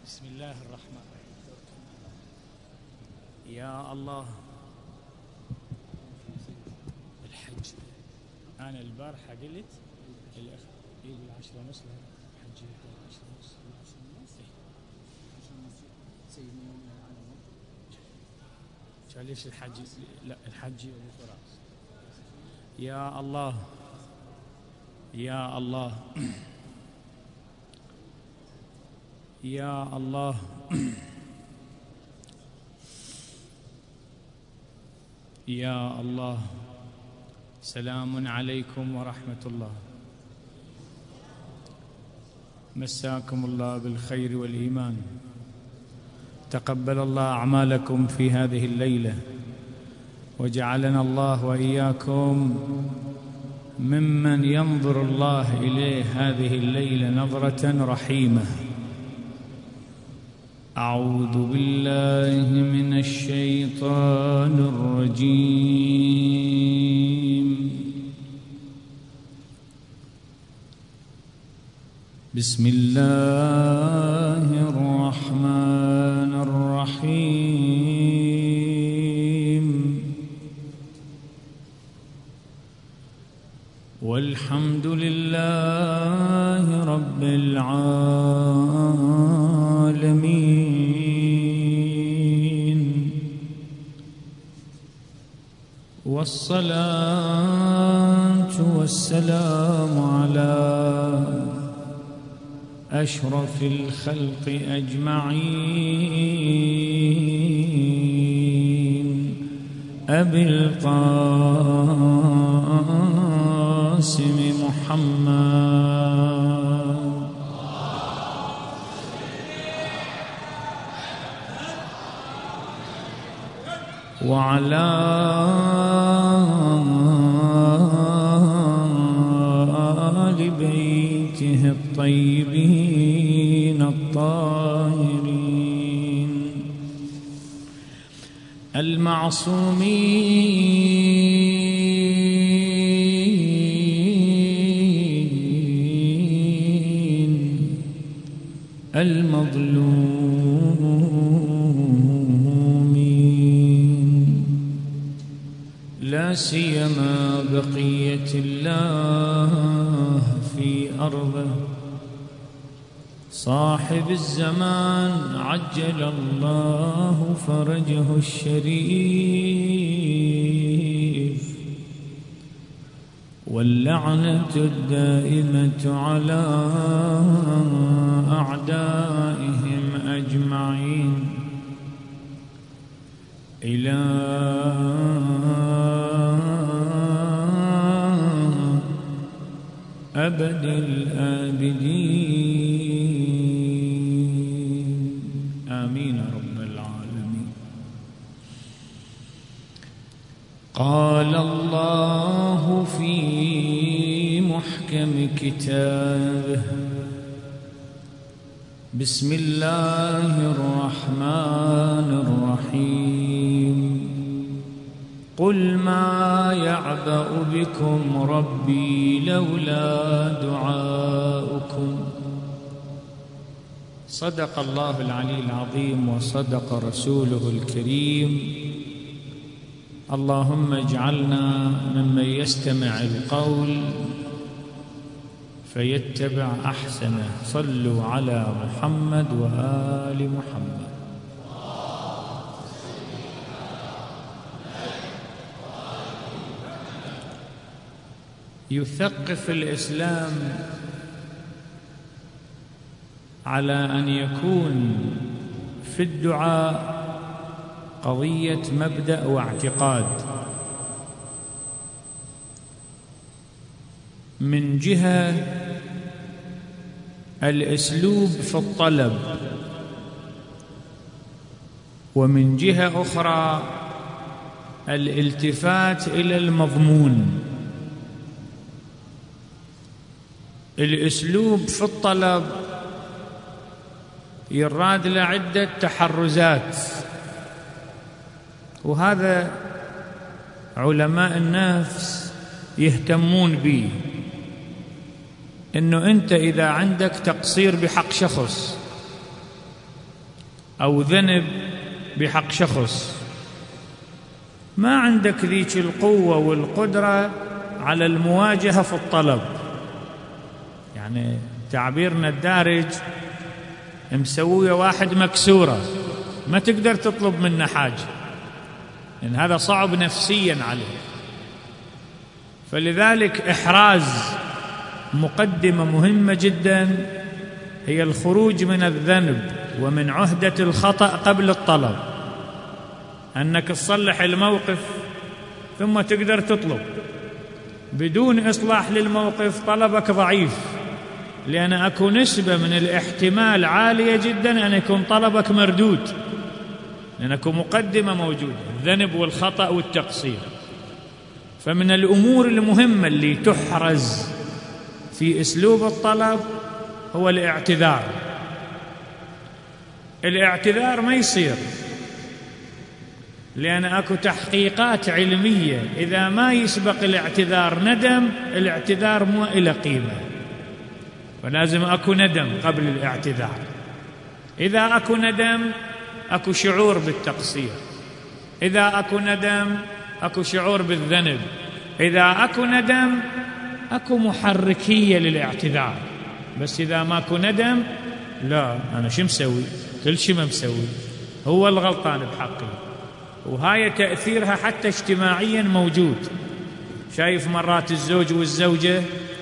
بسم الله الرحمن الرحيم. يا الله الحج. أنا البارحة قلت الأخ يقول 10:30 الحج يبدأ 10:30 ليش الحج؟ لا الحج فراس. يا الله يا الله يا الله يا الله. سلام عليكم ورحمة الله. مساكم الله بالخير والإيمان. تقبل الله أعمالكم في هذه الليلة، وجعلنا الله وإياكم ممن ينظر الله إليه هذه الليلة نظرة رحيمة. أعوذ بالله من الشيطان الرجيم. بسم الله الرحمن الرحيم. والحمد لله رب العالمين، والصلاة والسلام على أشرف الخلق أجمعين، أبي القاسم محمد وعلى آل بيته الطيبين الطاهرين المعصومين المظلومين، لا سيما بقية الله في أرضه، صاحب الزمان عجل الله فرجه الشريف، واللعنة الدائمة على أعدائهم أجمعين إلى أبد الآبدين. آمين رب العالمين. قال الله في محكم كتابه: بسم الله الرحمن الرحيم. قل ما يعبأ بكم ربي لولا دعاؤكم. صدق الله العلي العظيم وصدق رسوله الكريم. اللهم اجعلنا ممن يستمع القول فيتبع أحسنه. صلوا على محمد وآل محمد. يثقف الإسلام على أن يكون في الدعاء قضية مبدأ واعتقاد، من جهة الأسلوب في الطلب، ومن جهة أخرى الالتفات إلى المضمون. الأسلوب في الطلب يراد لعدة تحرزات، وهذا علماء النفس يهتمون به، إنه أنت إذا عندك تقصير بحق شخص أو ذنب بحق شخص، ما عندك ذيك القوة والقدرة على المواجهة في الطلب. يعني تعبيرنا الدارج مسوية واحد مكسورة، ما تقدر تطلب منه حاجة، لأن هذا صعب نفسيا عليه. فلذلك إحراز مقدمة مهمة جدا هي الخروج من الذنب ومن عهدة الخطأ قبل الطلب، أنك تصلح الموقف ثم تقدر تطلب. بدون إصلاح للموقف طلبك ضعيف، لأن أكو نسبة من الاحتمال عالية جدا أن يكون طلبك مردود، لأن أكو مقدمة موجودة، الذنب والخطأ والتقصير. فمن الأمور المهمة اللي تحرز في أسلوب الطلب هو الاعتذار. الاعتذار ما يصير، لأن أكو تحقيقات علمية إذا ما يسبق الاعتذار ندم، الاعتذار مو إلى قيمة، فلازم أكو ندم قبل الاعتذار. إذا أكو ندم أكو شعور بالتقصير، إذا أكو ندم أكو شعور بالذنب، إذا أكو ندم أكو محركية للاعتذار. بس إذا ما أكو ندم، لا أنا شو مسوي؟ كل شيء ما مسوي، هو الغلطان بحقي. وهاي تأثيرها حتى اجتماعيا موجود. شايف مرات الزوج والزوجة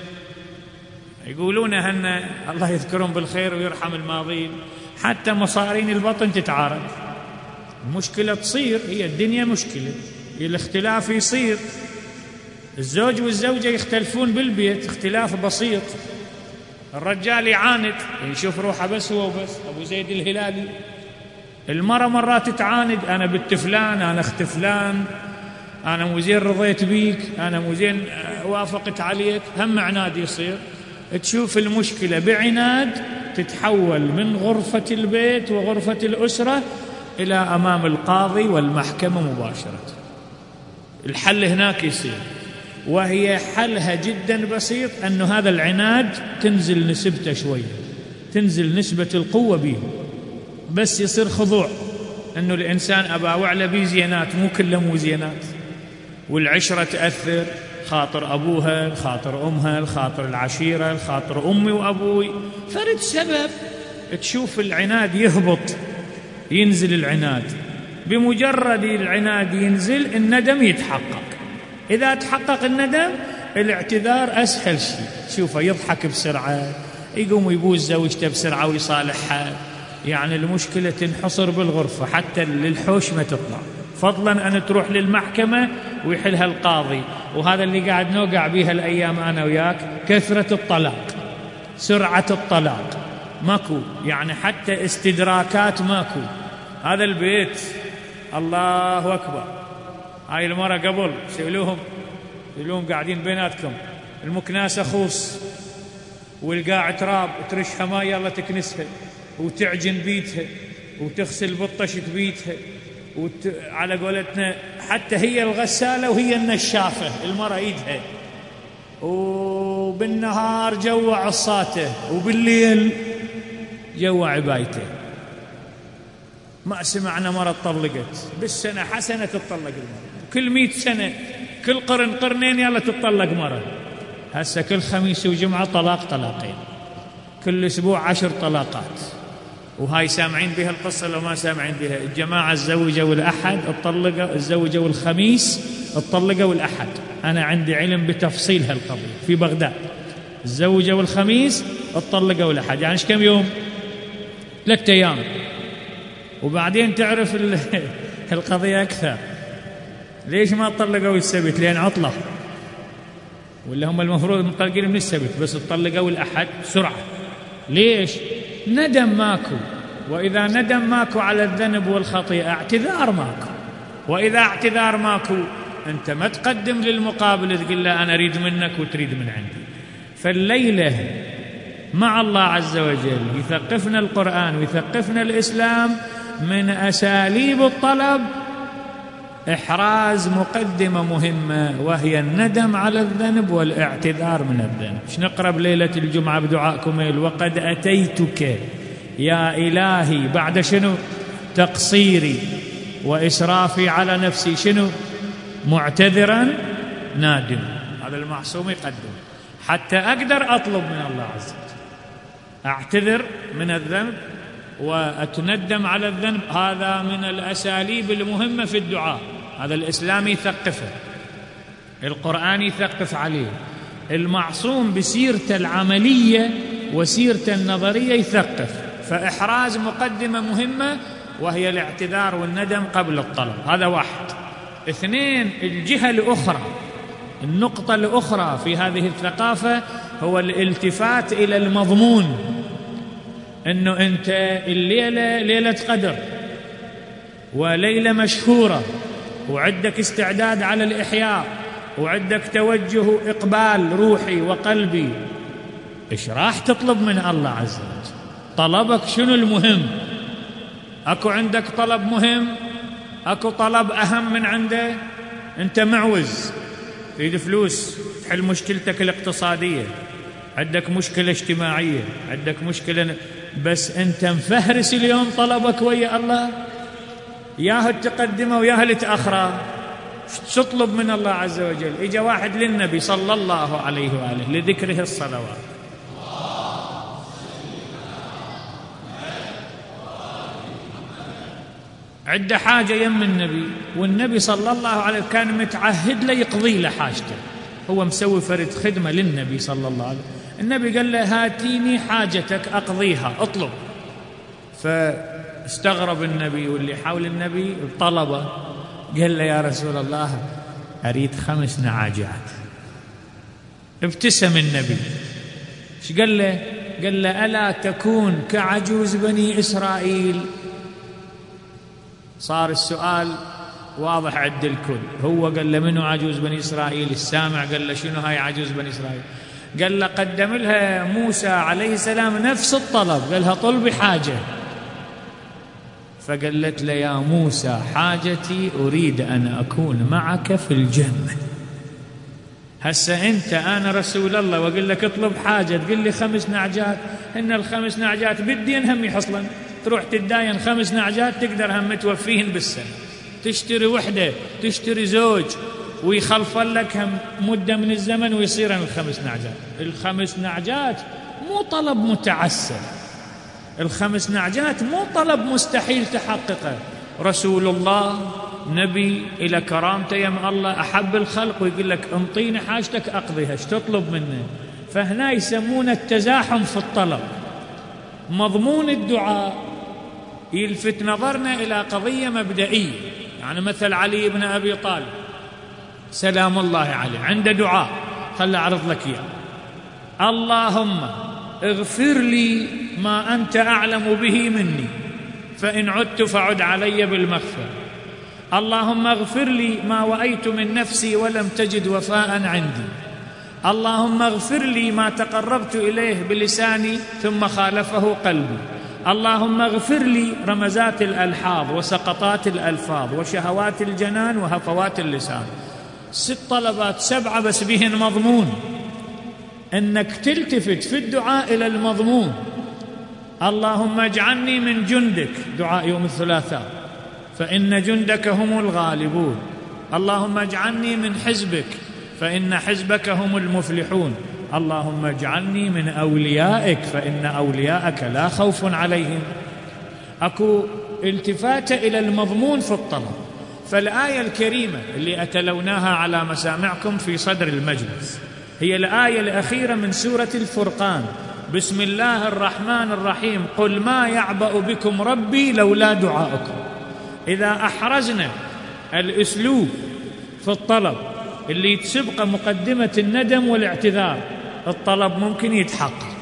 يقولون هن الله يذكرهم بالخير ويرحم الماضين، حتى مصارين البطن تتعارض. المشكلة تصير، هي الدنيا مشكلة، الاختلاف يصير. الزوج والزوجة يختلفون بالبيت اختلاف بسيط، الرجال يعاند يشوف روحه بس هو وبس، أبو زيد الهلالي. المرأة مرات تعاند، أنا بنت فلان، أنا أخت فلان، أنا مو زين رضيت بيك، أنا مو زين وافقت عليك، هم عناد يصير. تشوف المشكلة بعناد تتحول من غرفة البيت وغرفة الأسرة إلى أمام القاضي والمحكمة مباشرة. الحل هناك يصير، وهي حلها جدا بسيط، أن هذا العناد تنزل نسبته شوية، تنزل نسبة القوة به، بس يصير خضوع، أنه الإنسان أبا على بيه زينات، مو كله مو زينات. والعشرة تأثر، خاطر أبوها، خاطر أمها، خاطر العشيرة، خاطر أمي وأبوي، فرد سبب. تشوف العناد يهبط، ينزل العناد. بمجرد العناد ينزل الندم يتحقق. إذا تحقق الندم الاعتذار أسهل شيء. شوفه يضحك بسرعة، يقوم يبوس زوجته بسرعة ويصالحها. يعني المشكلة تنحصر بالغرفة، حتى للحوش ما تطلع، فضلا أن تروح للمحكمة ويحلها القاضي. وهذا اللي قاعد نوقع بيها الأيام أنا وياك، كثرة الطلاق، سرعة الطلاق، ماكو يعني حتى استدراكات ماكو. هذا البيت الله أكبر، هاي المرة قبل سألوهم قاعدين بيناتكم، المكناسة خوص والقاع تراب، ترشها ماء يلا تكنسها، وتعجن بيتها وتغسل بطشة بيتها، على قولتنا حتى هي الغسالة وهي النشافة المرة ايدها. وبالنهار جوع عصاته، وبالليل جوع عبايته. ما سمعنا مرة طلقت بالسنة حسنة تطلق المرة، كل 100 سنة، كل قرن قرنين يلا تطلق مرة. هسه كل خميس وجمعة طلاقين، كل أسبوع 10 طلاقات. وهاي سامعين بها القصة لو ما سامعين بها؟ الجماعة الزوجة والأحد الطلقة، الزوجة والخميس الطلقة والأحد. أنا عندي علم بتفصيل هالقضية في بغداد، الزوجة والخميس الطلقة والأحد، يعني كم يوم؟ 3 أيام. وبعدين تعرف القضية أكثر، ليش ما طلقوا السبت؟ لأن عطلة، ولا هم المفروض مطلقين من السبت، بس الطلقوا الأحد سرعة. ليش؟ ندم ماكو، وإذا ندم ماكو على الذنب والخطيئة اعتذار ماكو، وإذا اعتذار ماكو أنت ما تقدم للمقابل تقول له أنا أريد منك وتريد من عندي. فالليلة مع الله عز وجل يثقفنا القرآن ويثقفنا الإسلام من أساليب الطلب إحراز مقدمة مهمة، وهي الندم على الذنب والاعتذار من الذنب. ايش نقرأ بليلة الجمعة بدعاء كميل؟ وقد أتيتك يا إلهي بعد شنو؟ تقصيري وإسرافي على نفسي شنو؟ معتذرا نادم. هذا المعصوم يقدم حتى أقدر أطلب من الله عز وجل، أعتذر من الذنب وأتندم على الذنب. هذا من الأساليب المهمة في الدعاء. هذا الإسلام يثقفه، القرآن يثقف عليه، المعصوم بسيرته العملية وسيرته النظرية يثقف. فإحراز مقدمة مهمة وهي الاعتذار والندم قبل الطلب. هذا واحد. اثنين، الجهة الأخرى، النقطة الأخرى في هذه الثقافة هو الالتفات إلى المضمون. أنه أنت الليلة ليلة قدر وليلة مشهورة وعندك استعداد على الإحياء وعندك توجه إقبال روحي وقلبي، إيش راح تطلب من الله عز وجل؟ طلبك شنو المهم؟ أكو عندك طلب مهم؟ أكو طلب أهم من عنده؟ أنت معوز، تريد فلوس تحل مشكلتك الاقتصادية، عندك مشكلة اجتماعية، عندك مشكلة، بس أنت مفهرس اليوم طلبك ويا الله، ياهو تقدمه وياهو تأخره. تطلب من الله عز وجل؟ إجا واحد للنبي صلى الله عليه وآله لذكره الصلوات، عنده حاجة يم النبي، والنبي صلى الله عليه وسلم كان متعهد له يقضي له حاجته، هو مسوي فرد خدمة للنبي صلى الله عليه وسلم. النبي قال له هاتيني حاجتك أقضيها، اطلب. فاستغرب النبي واللي حول النبي طلبه، قال له يا رسول الله أريد 5 نعاجات. ابتسم النبي، ايش قال له؟ قال له ألا تكون كعجوز بني إسرائيل؟ صار السؤال واضح عند الكل. هو قال له منو عجوز بني إسرائيل؟ السامع قال له شنو هاي عجوز بني إسرائيل؟ قال له قدم لها موسى عليه السلام نفس الطلب، قال لها طلبي حاجة، فقالت له يا موسى حاجتي أريد أن أكون معك في الجنة. هسه أنت أنا رسول الله وأقول لك اطلب حاجة تقول لي 5 نعجات، إن ال5 نعجات بدين هم يحصلن، تروح تداين 5 نعجات تقدر هم توفيهن بالسنة، تشتري وحدة تشتري زوج ويخلفن لك هم مدة من الزمن ويصيرن ال5 نعجات. ال5 نعجات مو طلب متعسر، ال5 نعجات مو طلب مستحيل تحققه. رسول الله نبي إلى كرامته يم الله أحب الخلق ويقول لك انطيني حاجتك أقضيها، ايش تطلب منه؟ فهنا يسمونه التزاحم في الطلب. مضمون الدعاء يلفت نظرنا إلى قضية مبدئية. يعني مثل علي بن أبي طالب سلام الله عليه عنده دعاء، خل أعرض لك إياه: اللهم اغفر لي ما أنت أعلم به مني فإن عدت فعد علي بالمغفرة. اللهم اغفر لي ما وأيت من نفسي ولم تجد وفاء عندي. اللهم اغفر لي ما تقربت إليه بلساني ثم خالفه قلبي. اللهم اغفر لي رمزات الألحاظ وسقطات الألفاظ وشهوات الجنان وهفوات اللسان. 6 طلبات 7 بس بهن مضمون، أنك تلتفت في الدعاء إلى المضمون. اللهم اجعلني من جندك، دعاء يوم الثلاثاء، فإن جندك هم الغالبون. اللهم اجعلني من حزبك فإن حزبك هم المفلحون. اللهم اجعلني من أوليائك فإن أولياءك لا خوف عليهم. أكو التفات إلى المضمون في الطلب. فالآية الكريمة اللي أتلوناها على مسامعكم في صدر المجلس هي الآية الأخيرة من سورة الفرقان: بسم الله الرحمن الرحيم قل ما يعبأ بكم ربي لولا دعاؤكم. إذا أحرزنا الأسلوب في الطلب اللي يتسبق مقدمة الندم والاعتذار، الطلب ممكن يتحقق،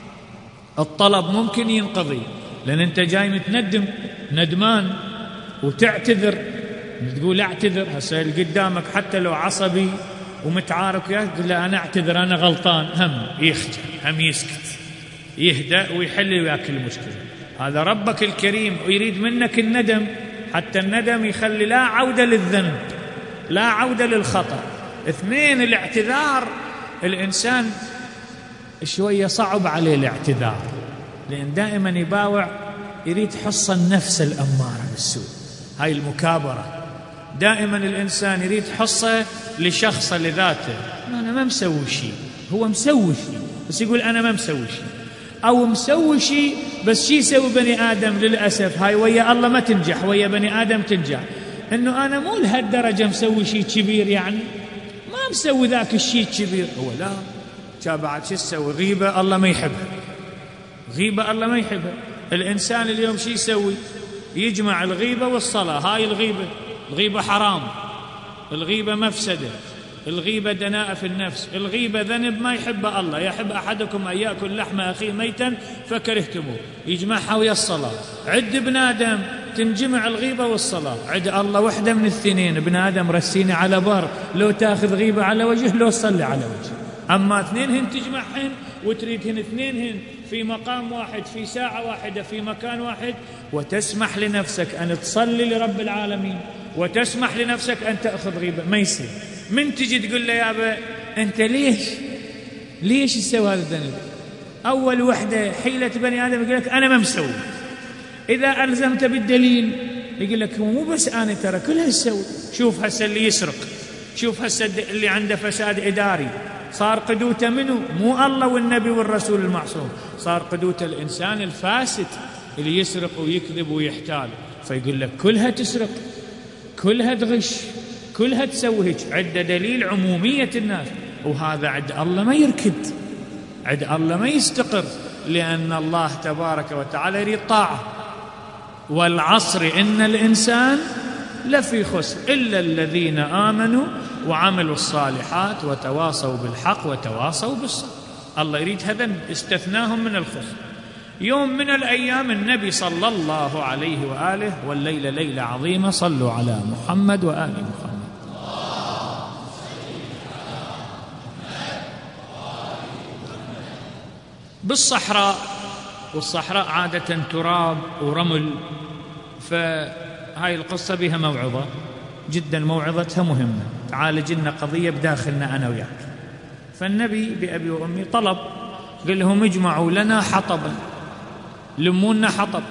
الطلب ممكن ينقضي، لأن أنت جاي متندم ندمان وتعتذر، تقول اعتذر. هسه اللي قدامك حتى لو عصبي ومتعارك وياه تقول له أنا أعتذر أنا غلطان، هم يخجل هم يسكت يهدأ ويحل وياك المشكلة. هذا ربك الكريم ويريد منك الندم، حتى الندم يخلي لا عودة للذنب لا عودة للخطأ. 2 الاعتذار، الإنسان شوية صعب عليه الاعتذار، لأن دائما يباوع يريد حصة النفس الأمارة بالسوء، هاي المكابرة. دائما الإنسان يريد حصة لشخصه لذاته، أنا ما مسوي شيء، هو مسوي شيء بس يقول أنا ما مسوي شيء، أو مسوي شيء بس شي يسوي بني آدم للأسف هاي ويا الله ما تنجح، ويا بني آدم تنجح. إنه أنا مو لهالدرجة مسوي شيء كبير، يعني ما مسوي ذاك الشيء كبير. هو لا، بعد شو تسوي؟ غيبة الله ما يحبها، غيبة الله ما يحبها. الإنسان اليوم شو يسوي؟ يجمع الغيبة والصلاة. هاي الغيبة حرام، الغيبة مفسدة، الغيبة دناءة في النفس، الغيبة ذنب ما يحبه الله. يحب أحدكم أن يأكل لحم أخيه ميتا فكرهتموه، يجمعها ويا الصلاة. عد ابن آدم تنجمع الغيبة والصلاة، عد الله وحدة من الاثنين. ابن آدم رسيني على بر، لو تاخذ غيبة على وجه لو تصلي على وجه. أما اثنينهن تجمعهن وتريدهن اثنينهن في مقام واحد، في ساعة واحدة، في مكان واحد، وتسمح لنفسك أن تصلي لرب العالمين، وتسمح لنفسك أن تأخذ غيبة، ما يصير. من تجي تقول له يا أبا أنت ليش تسوي هذا الذنب؟ أول وحدة حيلة بني آدم يقول لك أنا ما مسوي. إذا ألزمت بالدليل يقول لك مو بس أنا، ترى كلها تسوي. شوف هسه اللي يسرق، شوف هسه اللي عنده فساد إداري، صار قدوته منه مو الله والنبي والرسول المعصوم، صار قدوته الإنسان الفاسد اللي يسرق ويكذب ويحتال. فيقول لك كلها تسرق، كلها تغش، كلها تسوي هيك. عد دليل عمومية الناس، وهذا عد الله ما يركد، عد الله ما يستقر، لأن الله تبارك وتعالى يريد طاعة. والعصر إن الإنسان لفي خسر إلا الذين آمنوا وعملوا الصالحات وتواصوا بالحق وتواصوا بالصبر. الله يريد هذا، استثناهم من الخسر. يوم من الأيام النبي صلى الله عليه وآله، والليلة ليلة عظيمة، صلوا على محمد وآل محمد. بالصحراء، والصحراء عادة تراب ورمل، فهاي القصة بها موعظة جدا، موعظتها مهمة، تعالج لنا قضية بداخلنا أنا وياك. فالنبي بأبي وأمي طلب، قال لهم اجمعوا لنا حطبا، لمونا حطب.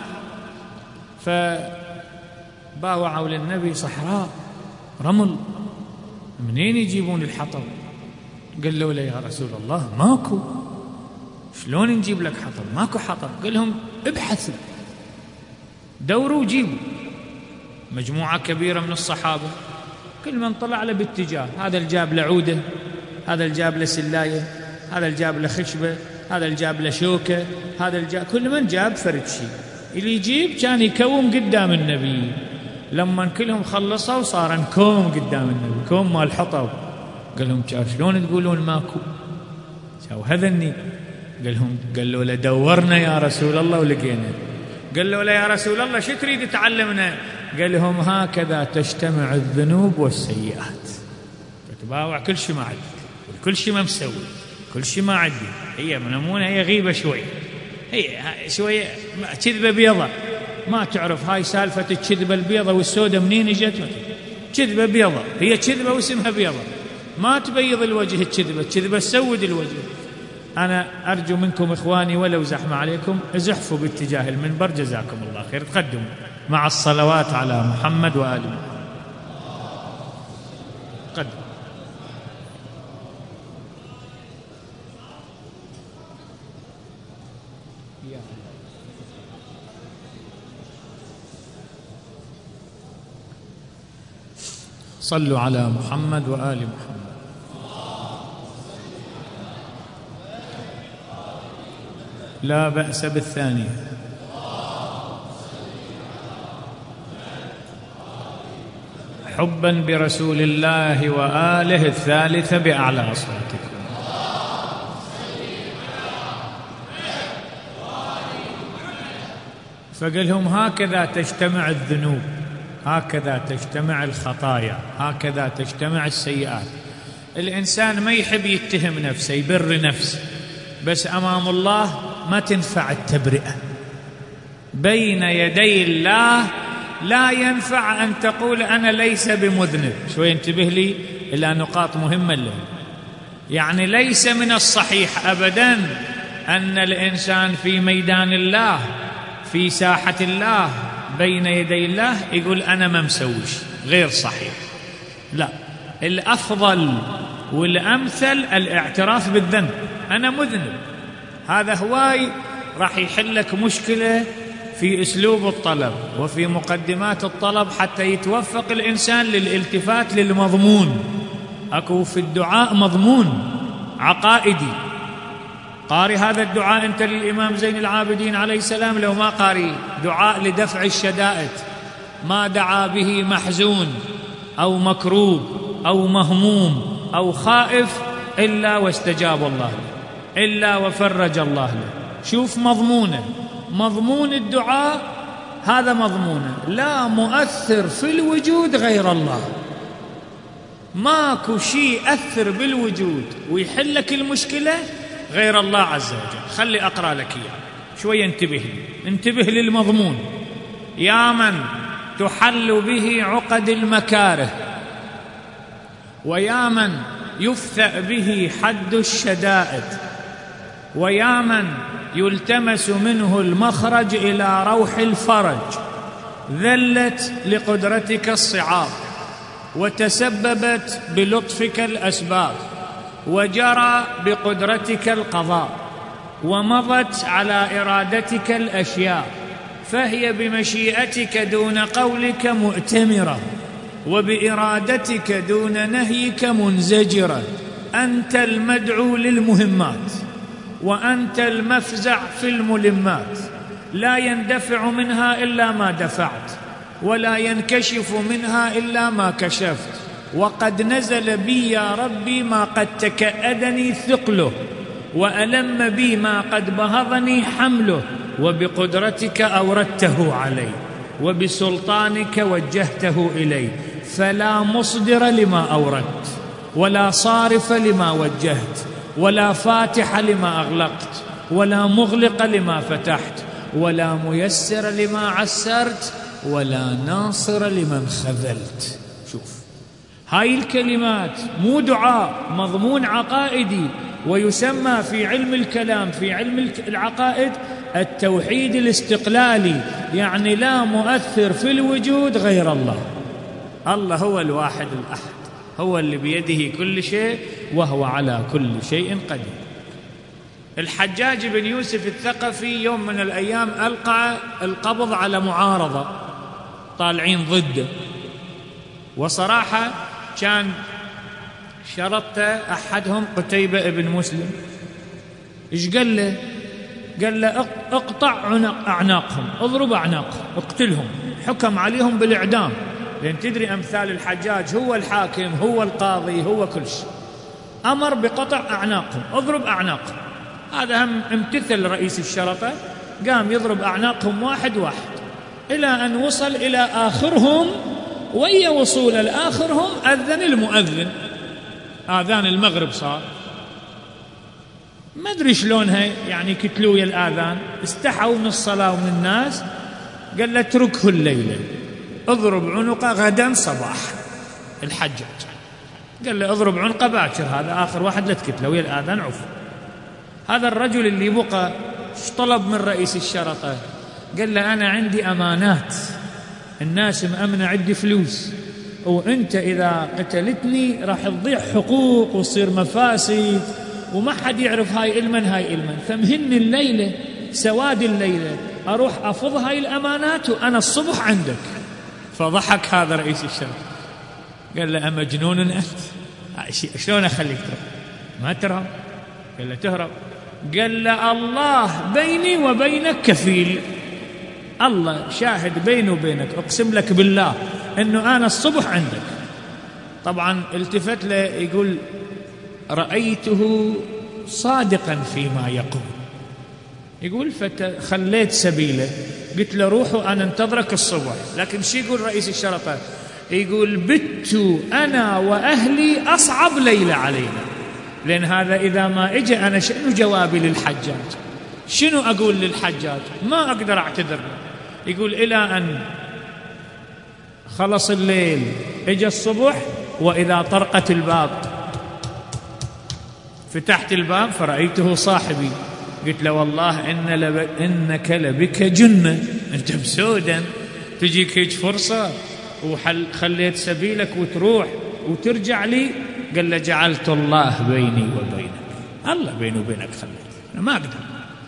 فباوعوا للنبي صحراء رمل، منين يجيبون الحطب؟ قال له يا رسول الله ماكو، شلون نجيب لك حطب؟ ماكو حطب. قال لهم ابحثوا، دوروا وجيبوا. مجموعة كبيرة من الصحابة كل من طلع له باتجاه، هذا الجاب له عودة، هذا الجاب له سلاية، هذا الجاب له خشبة، هذا الجاب له شوكة، هذا الجاب، كل من جاب فرد شيء. اللي يجيب كان يكوم قدام النبي. لما كلهم خلصوا صار نكوم قدام النبي، كوم مال حطب. قال لهم شلون تقولون ماكو؟ شو هذا الني؟ قال له لدورنا يا رسول الله ولقينا. قال له يا رسول الله شو تريد تعلمنا؟ قال لهم هكذا تجتمع الذنوب والسيئات. تتباوع كل شيء ما عندك، كل شيء ما مسوي، كل شيء ما عندي. هي منمونة، هي غيبة شوي، هي شوية كذبة بيضة، ما تعرف هاي سالفة الكذبة البيضة والسودة منين اجت. كذبة بيضة، هي كذبة واسمها بيضة، ما تبيض الوجه الكذبة، الكذبة تسود الوجه. أنا أرجو منكم إخواني ولو زحمة عليكم ازحفوا باتجاه المنبر، جزاكم الله خير. تقدموا مع الصلوات على محمد وآل محمد. قدم. صلوا على محمد وآل محمد. لا بأس بالثانية. حبا برسول الله وآله الثالثة بأعلى أصواتكم. فقال لهم هكذا تجتمع الذنوب، هكذا تجتمع الخطايا، هكذا تجتمع السيئات. الإنسان ما يحب يتهم نفسه، يبر نفسه، بس أمام الله ما تنفع التبرئة. بين يدي الله لا ينفع أن تقول أنا ليس بمذنب. شوي انتبه لي إلى نقاط مهمة له. يعني ليس من الصحيح أبدا أن الإنسان في ميدان الله في ساحة الله بين يدي الله يقول أنا ما مسويش، غير صحيح. لا، الأفضل والأمثل الاعتراف بالذنب، أنا مذنب. هذا هواي راح يحلك مشكلة في أسلوب الطلب وفي مقدمات الطلب حتى يتوفق الإنسان للالتفات للمضمون. أكو في الدعاء مضمون عقائدي. قاري هذا الدعاء أنت للإمام زين العابدين عليه السلام، لو ما قاري دعاء لدفع الشدائد، ما دعا به محزون أو مكروب أو مهموم أو خائف إلا واستجاب الله له، إلا وفرج الله له. شوف مضمونه، مضمون الدعاء هذا مضمونه، لا مؤثر في الوجود غير الله. ماكو شيء أثر بالوجود ويحلك المشكلة غير الله عز وجل. خلي أقرأ لك إياه شوية، انتبه للمضمون. يا من تحل به عقد المكاره، ويا من يفثأ به حد الشدائد، ويا من يلتمس منه المخرج إلى روح الفرج، ذلت لقدرتك الصعاب وتسببت بلطفك الأسباب، وجرى بقدرتك القضاء، ومضت على إرادتك الأشياء، فهي بمشيئتك دون قولك مؤتمرة، وبإرادتك دون نهيك منزجرة. أنت المدعو للمهمات، وأنت المفزع في الملمات، لا يندفع منها إلا ما دفعت، ولا ينكشف منها إلا ما كشفت. وقد نزل بي يا ربي ما قد تكأدني ثقله، وألم بي ما قد بهضني حمله، وبقدرتك أوردته علي، وبسلطانك وجهته إلي. فلا مصدر لما أوردت، ولا صارف لما وجهت، ولا فاتح لما أغلقت، ولا مغلق لما فتحت، ولا ميسر لما عسرت، ولا ناصر لمن خذلت. شوف هاي الكلمات مو دعاء، مضمون عقائدي، ويسمى في علم الكلام في علم العقائد التوحيد الاستقلالي، يعني لا مؤثر في الوجود غير الله. الله هو الواحد الأحد، هو اللي بيده كل شيء، وهو على كل شيء قدير. الحجاج بن يوسف الثقفي يوم من الأيام ألقى القبض على معارضة طالعين ضده، وصراحة كان شرط أحدهم قتيبة بن مسلم. إيش قال له؟ قال له اقطع أعناقهم، اضرب أعناقهم، اقتلهم. حكم عليهم بالإعدام، لأن تدري أمثال الحجاج هو الحاكم، هو القاضي، هو كل شيء. أمر بقطع أعناقهم، اضرب أعناقهم. هذا هم امتثل رئيس الشرطة، قام يضرب أعناقهم واحد واحد إلى أن وصل إلى آخرهم. ويا وصول الآخرهم أذن المؤذن، آذان المغرب صار، ما أدري شلونها يعني كتلوا يا الآذان، استحوا من الصلاة ومن الناس. قال له اتركه الليلة، اضرب عنقه غدا صباح. الحجاج قال له اضرب عنقه باكر، هذا آخر واحد لا تكتله ويا الآذان عفو. هذا الرجل اللي بقى طلب من رئيس الشرطة، قال له أنا عندي أمانات، الناس مأمنة عندي فلوس، وأنت إذا قتلتني راح تضيع حقوق وتصير مفاسد وما حد يعرف هاي إلمن هاي إلمن، فمهن الليلة سواد الليلة أروح أفض هاي الأمانات وأنا الصبح عندك. فضحك هذا رئيس الشرطة، قال له أمجنون أنت؟ شلون أخليك تهرب؟ ما تهرب. قال له تهرب. قال له الله بيني وبينك كفيل، الله شاهد بيني وبينك، أقسم لك بالله أنه أنا الصبح عندك. طبعا التفت له يقول رأيته صادقا فيما يقول، يقول فخليت سبيله، قلت له روح وأنا انتظرك الصبح. لكن شو يقول رئيس الشرطة؟ يقول بت أنا وأهلي أصعب ليلة علينا، لأن هذا إذا ما إجا أنا شنو جوابي للحجاج؟ شنو أقول للحجاج؟ ما أقدر أعتذر. يقول إلى أن خلص الليل إجا الصبح، وإذا طرقت الباب فتحت الباب فرأيته صاحبي قلت له والله إنك لبك جنة، أنت مسودا تجيك هيك فرصة وخليت سبيلك وتروح وترجع لي. قال له جعلت الله بيني وبينك، الله بيني وبينك خليت، أنا ما أقدر.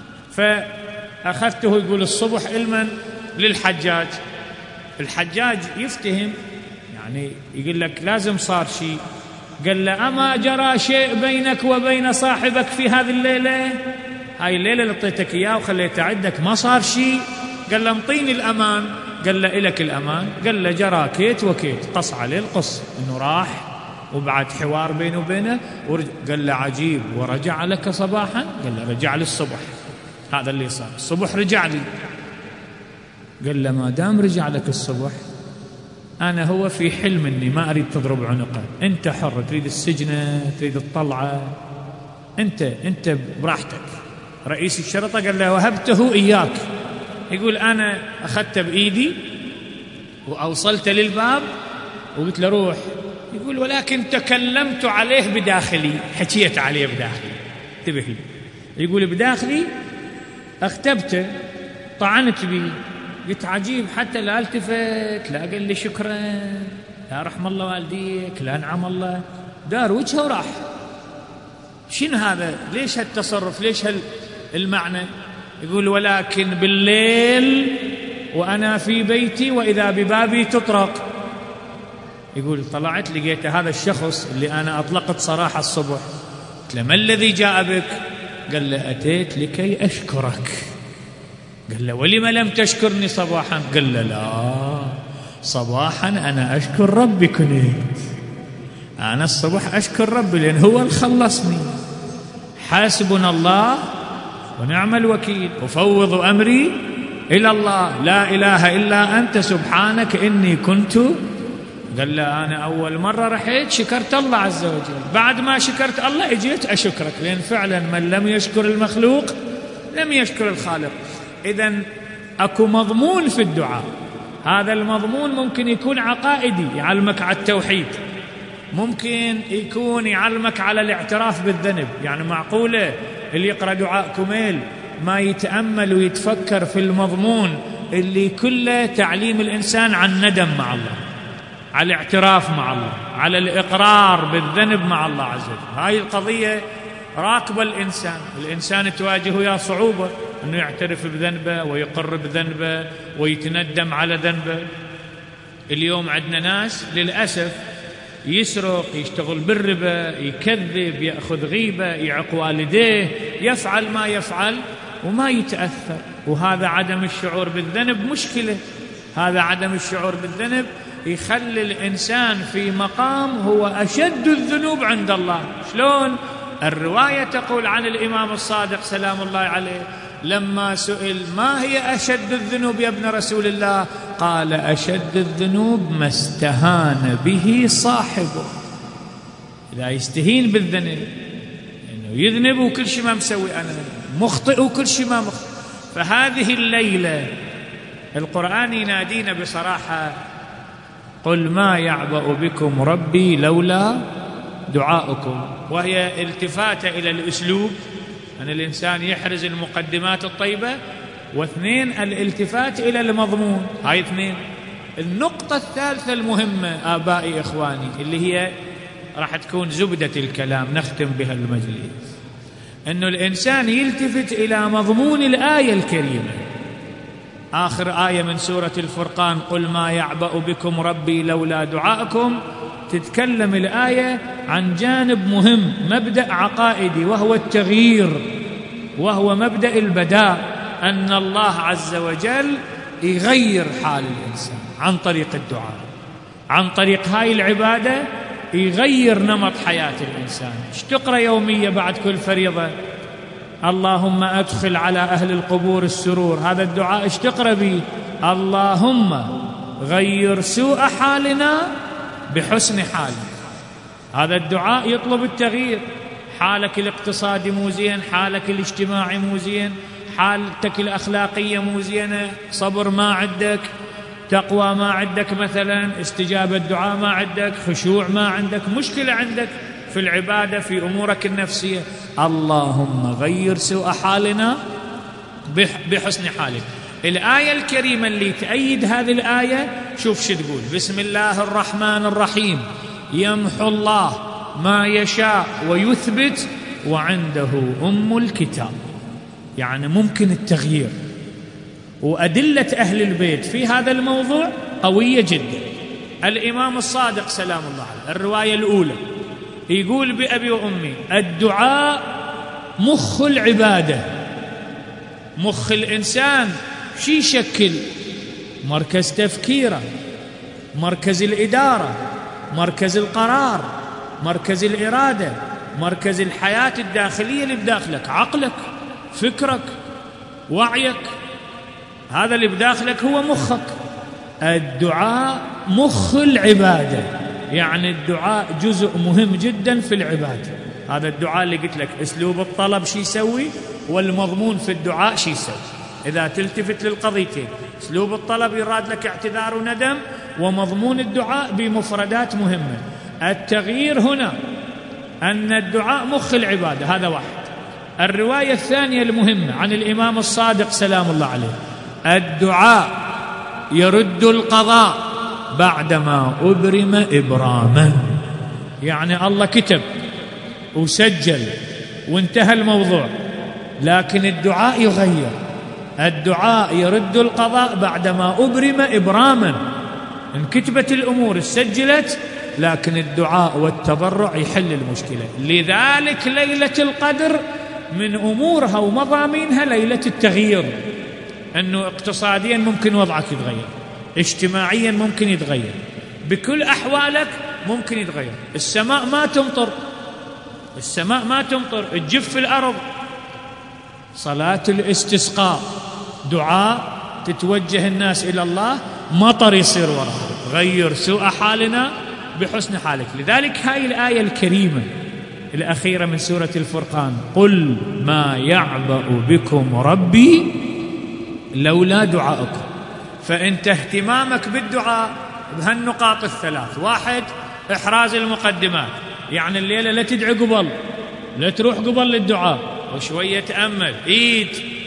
فأخذته يقول الصبح علما للحجاج. الحجاج يفتهم، يعني يقول لك لازم صار شيء. قال له أما جرى شيء بينك وبين صاحبك في هذه الليلة؟ هاي الليلة اللي اعطيتك إياه وخليت عندك ما صار شيء؟ قال له انطيني الأمان. قال له إلك الأمان. قال له جرى كيت وكيت، قص عليه القصة إنه راح وبعد حوار بينه وبينه قال له عجيب، ورجع لك صباحا؟ قال له رجع لي الصبح، هذا اللي صار الصبح رجع لي. قال له ما دام رجع لك الصبح أنا هو في حلم إني ما أريد تضرب عنقه، أنت حر، تريد السجن تريد الطلعة، أنت براحتك. رئيس الشرطة قال له وهبته إياك. يقول أنا أخذته بإيدي وأوصلت للباب وقلت له روح. يقول ولكن تكلمت عليه بداخلي، حكيت عليه بداخلي، انتبه لي. يقول بداخلي اختبته، طعنت بي. قلت عجيب، حتى لا التفت، لا قال لي شكرا، لا رحم الله والديك، لا نعم الله، دار وجهه وراح. شنو هذا؟ ليش هالتصرف؟ ليش المعنى؟ يقول ولكن بالليل وأنا في بيتي وإذا ببابي تطرق. يقول طلعت لقيت هذا الشخص اللي أنا أطلقت صراحة الصبح. قلت له ما الذي جاء بك؟ قال له أتيت لكي أشكرك. قال له ولم لم تشكرني صباحا؟ قال له لا، صباحا أنا أشكر ربي، كنت أنا الصبح أشكر ربي لأن هو اللي خلصني. حاسبنا الله ونعم الوكيل، وفوض أمري إلى الله، لا إله إلا أنت سبحانك إني كنت. قال له أنا أول مرة رحت شكرت الله عز وجل، بعد ما شكرت الله اجيت أشكرك، لأن فعلا من لم يشكر المخلوق لم يشكر الخالق. إذن أكو مضمون في الدعاء، هذا المضمون ممكن يكون عقائدي يعلمك على التوحيد، ممكن يكون يعلمك على الاعتراف بالذنب. يعني معقولة اللي يقرأ دعاء كميل ما يتأمل ويتفكر في المضمون اللي كله تعليم الإنسان عن ندم مع الله، على الاعتراف مع الله، على الإقرار بالذنب مع الله عز وجل. هاي القضية راكبة الإنسان تواجهه يا صعوبة أنه يعترف بذنبه ويقر بذنبه ويتندم على ذنبه. اليوم عندنا ناس للأسف يسرق، يشتغل بالربا، يكذب، يأخذ غيبة، يعق والديه، يفعل ما يفعل وما يتأثر. وهذا عدم الشعور بالذنب مشكلة. هذا عدم الشعور بالذنب يخلي الإنسان في مقام هو أشد الذنوب عند الله. شلون؟ الرواية تقول عن الإمام الصادق سلام الله عليه لما سئل ما هي أشد الذنوب يا ابن رسول الله؟ قال أشد الذنوب ما استهان به صاحبه. إذا يستهين بالذنب إنه يذنب وكل شيء ما مسوي، أنا مخطئ وكل شيء ما مخطئ. فهذه الليلة القرآن ينادينا بصراحة قل ما يعبأ بكم ربي لولا دعاؤكم، وهي التفاتة إلى الأسلوب أن الإنسان يحرز المقدمات الطيبة، واثنين الالتفات إلى المضمون. هاي اثنين. النقطة الثالثة المهمة آبائي إخواني اللي هي راح تكون زبدة الكلام نختم بها المجلس، أنه الإنسان يلتفت إلى مضمون الآية الكريمة. آخر آية من سورة الفرقان قل ما يعبأ بكم ربي لولا دعاءكم، تتكلم الآية عن جانب مهم، مبدأ عقائدي، وهو التغيير، وهو مبدأ البداء، أن الله عز وجل يغير حال الإنسان عن طريق الدعاء، عن طريق هاي العبادة يغير نمط حياة الإنسان. ايش تقرأ يوميا بعد كل فريضة؟ اللهم أدخل على أهل القبور السرور. هذا الدعاء ايش تقرأ به؟ اللهم غير سوء حالنا بحسن حالنا. هذا الدعاء يطلب التغيير. حالك الاقتصادي مو زين، حالك الاجتماعي مو زين، حالتك الأخلاقية مو زينة، صبر ما عندك، تقوى ما عندك، مثلا استجابة دعاء ما عندك، خشوع ما عندك، مشكلة عندك في العبادة، في أمورك النفسية. اللهم غير سوء حالنا بحسن حالك. الآية الكريمة اللي تأيد هذه الآية شوف شو تقول: بسم الله الرحمن الرحيم، يمحو الله ما يشاء ويثبت وعنده أم الكتاب. يعني ممكن التغيير، وأدلة أهل البيت في هذا الموضوع قوية جدا. الإمام الصادق سلام الله عليه الرواية الأولى يقول بأبي وأمي: الدعاء مخ العبادة. مخ الإنسان شي يشكل؟ مركز تفكيره، مركز الإدارة، مركز القرار، مركز الإرادة، مركز الحياة الداخلية اللي بداخلك، عقلك، فكرك، وعيك، هذا اللي بداخلك هو مخك. الدعاء مخ العبادة، يعني الدعاء جزء مهم جدا في العبادة. هذا الدعاء اللي قلت لك اسلوب الطلب شي يسوي، والمضمون في الدعاء شي يسوي. إذا تلتفت للقضيتين، اسلوب الطلب يراد لك اعتذار وندم، ومضمون الدعاء بمفردات مهمة. التغيير هنا أن الدعاء مخ العبادة، هذا واحد. الرواية الثانية المهمة عن الإمام الصادق سلام الله عليه: الدعاء يرد القضاء بعدما أبرم إبراما. يعني الله كتب وسجل وانتهى الموضوع، لكن الدعاء يغير. الدعاء يرد القضاء بعدما أبرم إبراما. انكتبت الأمور، سجلت، لكن الدعاء والتضرع يحل المشكلة. لذلك ليلة القدر من أمورها ومضامينها ليلة التغيير، أنه اقتصاديا ممكن وضعك يتغير، اجتماعيا ممكن يتغير، بكل أحوالك ممكن يتغير. السماء ما تمطر، السماء ما تمطر، تجف الأرض. صلاة الاستسقاء دعاء، تتوجه الناس إلى الله، مطر يصير وراء. غير سوء حالنا بحسن حالك. لذلك هاي الآية الكريمة الأخيرة من سورة الفرقان: قل ما يعبأ بكم ربي لولا دعاؤكم. فأنت اهتمامك بالدعاء بهالنقاط الثلاث: واحد، إحراز المقدمات، يعني الليلة لا تدعي قبل، لا تروح قبل للدعاء، وشوية تأمل، إيد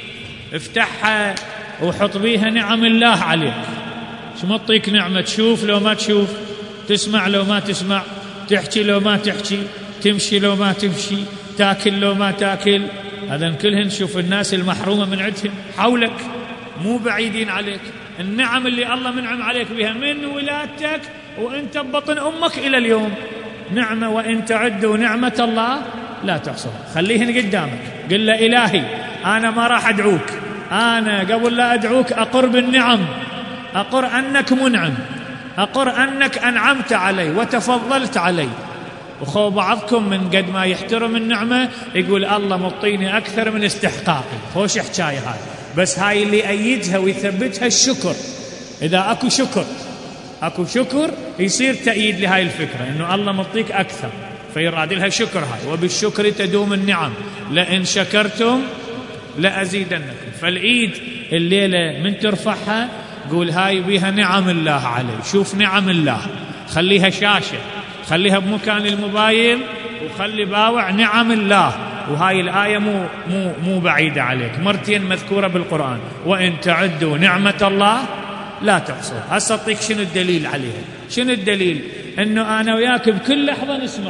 افتحها وحط بيها نعم الله عليك. شو مطيك نعمة، تشوف لو ما تشوف، تسمع لو ما تسمع، تحكي لو ما تحكي، تمشي لو ما تمشي، تاكل لو ما تاكل. هذا كلهن شوف الناس المحرومة من عندهم حولك، مو بعيدين عليك. النعم اللي الله منعم عليك بها من ولادتك وانت ببطن أمك إلى اليوم نعمة، وإن تعدوا نعمة الله لا تحصوها. خليهن قدامك، قل له: إلهي أنا ما راح أدعوك، أنا قبل لا أدعوك أقر بالنعم، أقر أنك منعم، أقر أنك أنعمت علي وتفضلت علي. وخو بعضكم من قد ما يحترم النعمة يقول الله مطيني أكثر من استحقاقي. خوش حكاية هاي، بس هاي اللي أيدها ويثبتها الشكر. إذا أكو شكر، أكو شكر، يصير تأييد لهاي الفكرة إنه الله مطيك أكثر، فيراد لها شكر هاي. وبالشكر تدوم النعم، لئن شكرتم لأزيدنكم. فالعيد الليلة من ترفعها قول هاي بيها نعم الله علي. شوف نعم الله، خليها شاشة، خليها بمكان الموبايل، وخلي باوع نعم الله. وهاي الآية مو بعيدة عليك، مرتين مذكورة بالقرآن: وإن تعدوا نعمة الله لا تحصوها. هسه أعطيك شنو الدليل عليها. شنو الدليل؟ إنه أنا وياك بكل لحظة نسمع،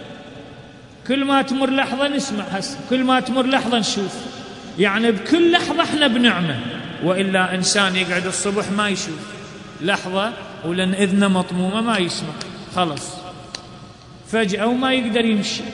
كل ما تمر لحظة نسمع، هسه كل ما تمر لحظة نشوف، يعني بكل لحظة احنا بنعمة. وإلا إنسان يقعد الصبح ما يشوف لحظة، ولأن إذنه مطمومة ما يسمع، خلص فجأة وما يقدر يمشي،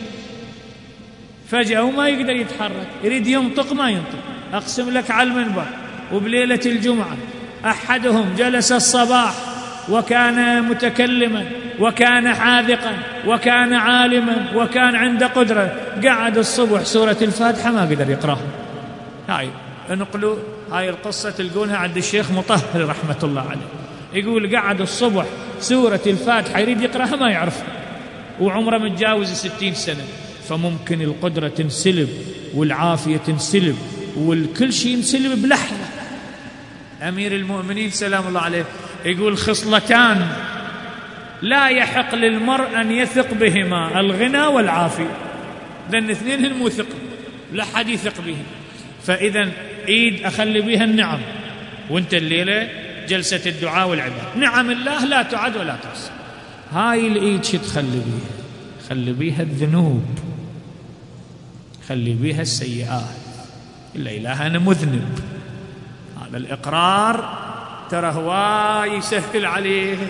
فجأة وما يقدر يتحرك، يريد ينطق ما ينطق. أقسم لك على المنبر وبليلة الجمعة أحدهم جلس الصباح وكان متكلما وكان حاذقا وكان عالما وكان عنده قدرة، قعد الصبح سورة الفاتحة ما قدر يقرأها. هاي نقلوا هاي القصة تلقونها عند الشيخ مطهر رحمة الله عليه، يقول قعد الصبح سورة الفاتحة يريد يقرأها ما يعرفها، وعمره متجاوز 60 سنة. فممكن القدرة تنسلب والعافية تنسلب والكل شيء ينسلب بلحظة. أمير المؤمنين سلام الله عليه يقول: خصلتان لا يحق للمرء أن يثق بهما، الغنى والعافية، لأن اثنين مو ثقة، لا حد يثق بهم. فإذا إيد أخلي بها النعم، وانت الليلة جلسة الدعاء والعبادة، نعم الله لا تعد ولا تحصى. هاي الإيد شو تخلي بيها؟ خلي بيها الذنوب، خلي بيها السيئات. إلا إله أنا مذنب، هذا الإقرار ترى هواي يسهل عليك،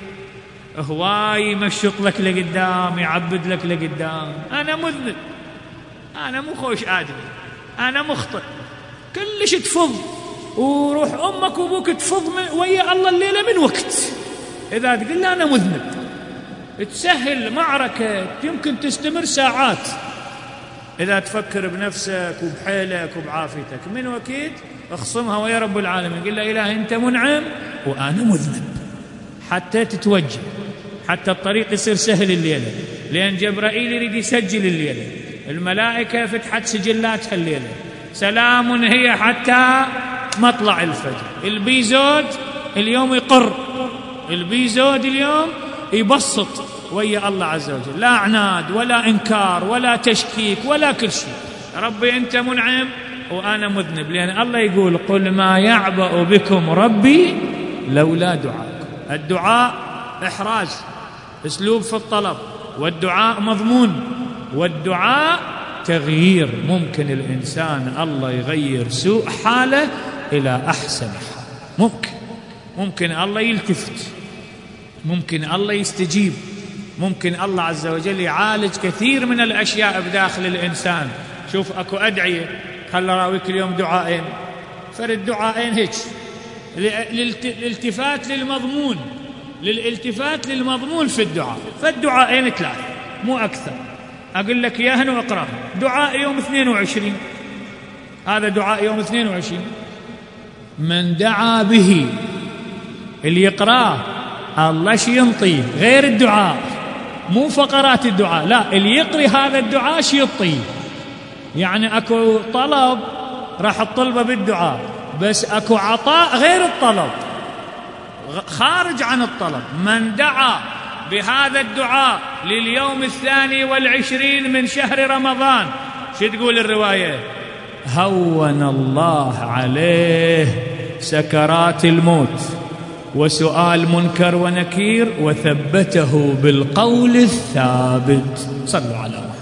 هواي يمشط لك لقدام، يعبد لك لقدام. أنا مذنب، أنا مو خوش آدمي، أنا مخطئ، كلش تفض، وروح أمك وأبوك تفض ويا الله الليلة من وقت. إذا تقول لي أنا مذنب تسهل معركة يمكن تستمر ساعات. إذا تفكر بنفسك وبحيلك وبعافيتك، من وقت اخصمها ويا رب العالمين، قل له إله أنت منعم وأنا مذنب، حتى تتوجه، حتى الطريق يصير سهل الليلة. لأن جبرائيل يريد يسجل الليلة، الملائكة فتحت سجلاتها الليلة، سلام هي حتى مطلع الفجر. البيزود اليوم يقر، البيزود اليوم يبسط ويا الله عز وجل، لا عناد ولا إنكار ولا تشكيك ولا كل شيء. ربي أنت منعم وأنا مذنب، لأن الله يقول قل ما يعبأ بكم ربي لولا دعاءكم. الدعاء إحراج، أسلوب في الطلب، والدعاء مضمون، والدعاء تغيير. ممكن الإنسان الله يغير سوء حاله إلى أحسن حال، ممكن الله يلتفت، ممكن الله يستجيب، ممكن الله عز وجل يعالج كثير من الأشياء بداخل الإنسان. شوف أكو أدعية، خل راويك اليوم دعائين، فرد دعائين هيك للالتفات للمضمون، للالتفات للمضمون في الدعاء، فالدعائين 3 مو أكثر. أقول لك إياهن وأقرأ. دعاء يوم 22، هذا دعاء يوم 22، من دعا به، اللي يقرأه الله شي ينطيه، غير الدعاء، مو فقرات الدعاء، لا، اللي يقري هذا الدعاء شي يطيه. يعني أكو طلب راح الطلبة بالدعاء، بس أكو عطاء غير الطلب، خارج عن الطلب. من دعا بهذا الدعاء لليوم 22 من شهر رمضان، شو تقول الرواية؟ هون الله عليه سكرات الموت وسؤال منكر ونكير، وثبته بالقول الثابت. صلوا على محمد.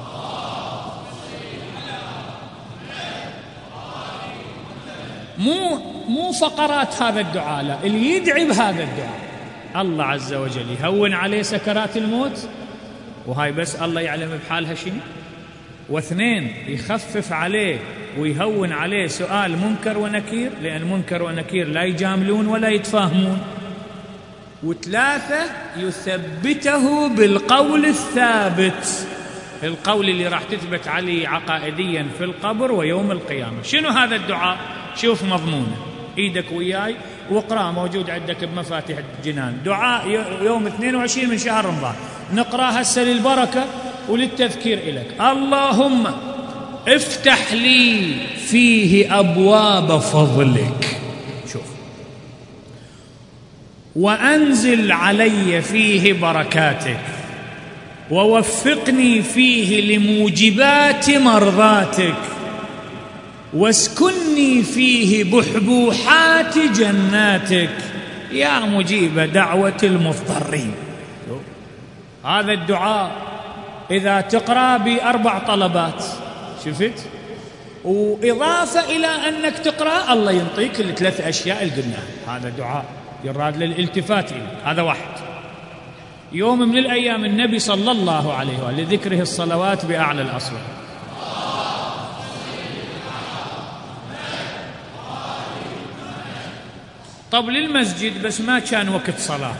مو فقرات هذا الدعاء، لا، اللي يدعي بهذا الدعاء الله عز وجل يهون عليه سكرات الموت، وهاي بس الله يعلم بحالها شيء. واثنين، يخفف عليه ويهون عليه سؤال منكر ونكير، لأن منكر ونكير لا يجاملون ولا يتفاهمون. وثلاثة، يثبته بالقول الثابت، القول اللي راح تثبت عليه عقائديا في القبر ويوم القيامة. شنو هذا الدعاء؟ شوف مضمونه، ايدك وياي واقرأ، موجود عندك بمفاتيح الجنان. دعاء يوم 22 من شهر رمضان، نقرأ هسه للبركة وللتذكير إليك. اللهم افتح لي فيه أبواب فضلك، شوف، وأنزل علي فيه بركاتك، ووفقني فيه لموجبات مرضاتك، واسكنني فيه بحبوحات جناتك يا مجيب دعوة المضطرين. هذا الدعاء إذا تقرأ ب4 طلبات، شفت؟ وإضافة إلى أنك تقرأ الله ينطيك ال3 أشياء اللي قلناها. هذا دعاء يراد للالتفات إليه، هذا واحد. يوم من الأيام النبي صلى الله عليه وآله ذكره الصلوات بأعلى الأصوات. طب للمسجد، بس ما كان وقت صلاة،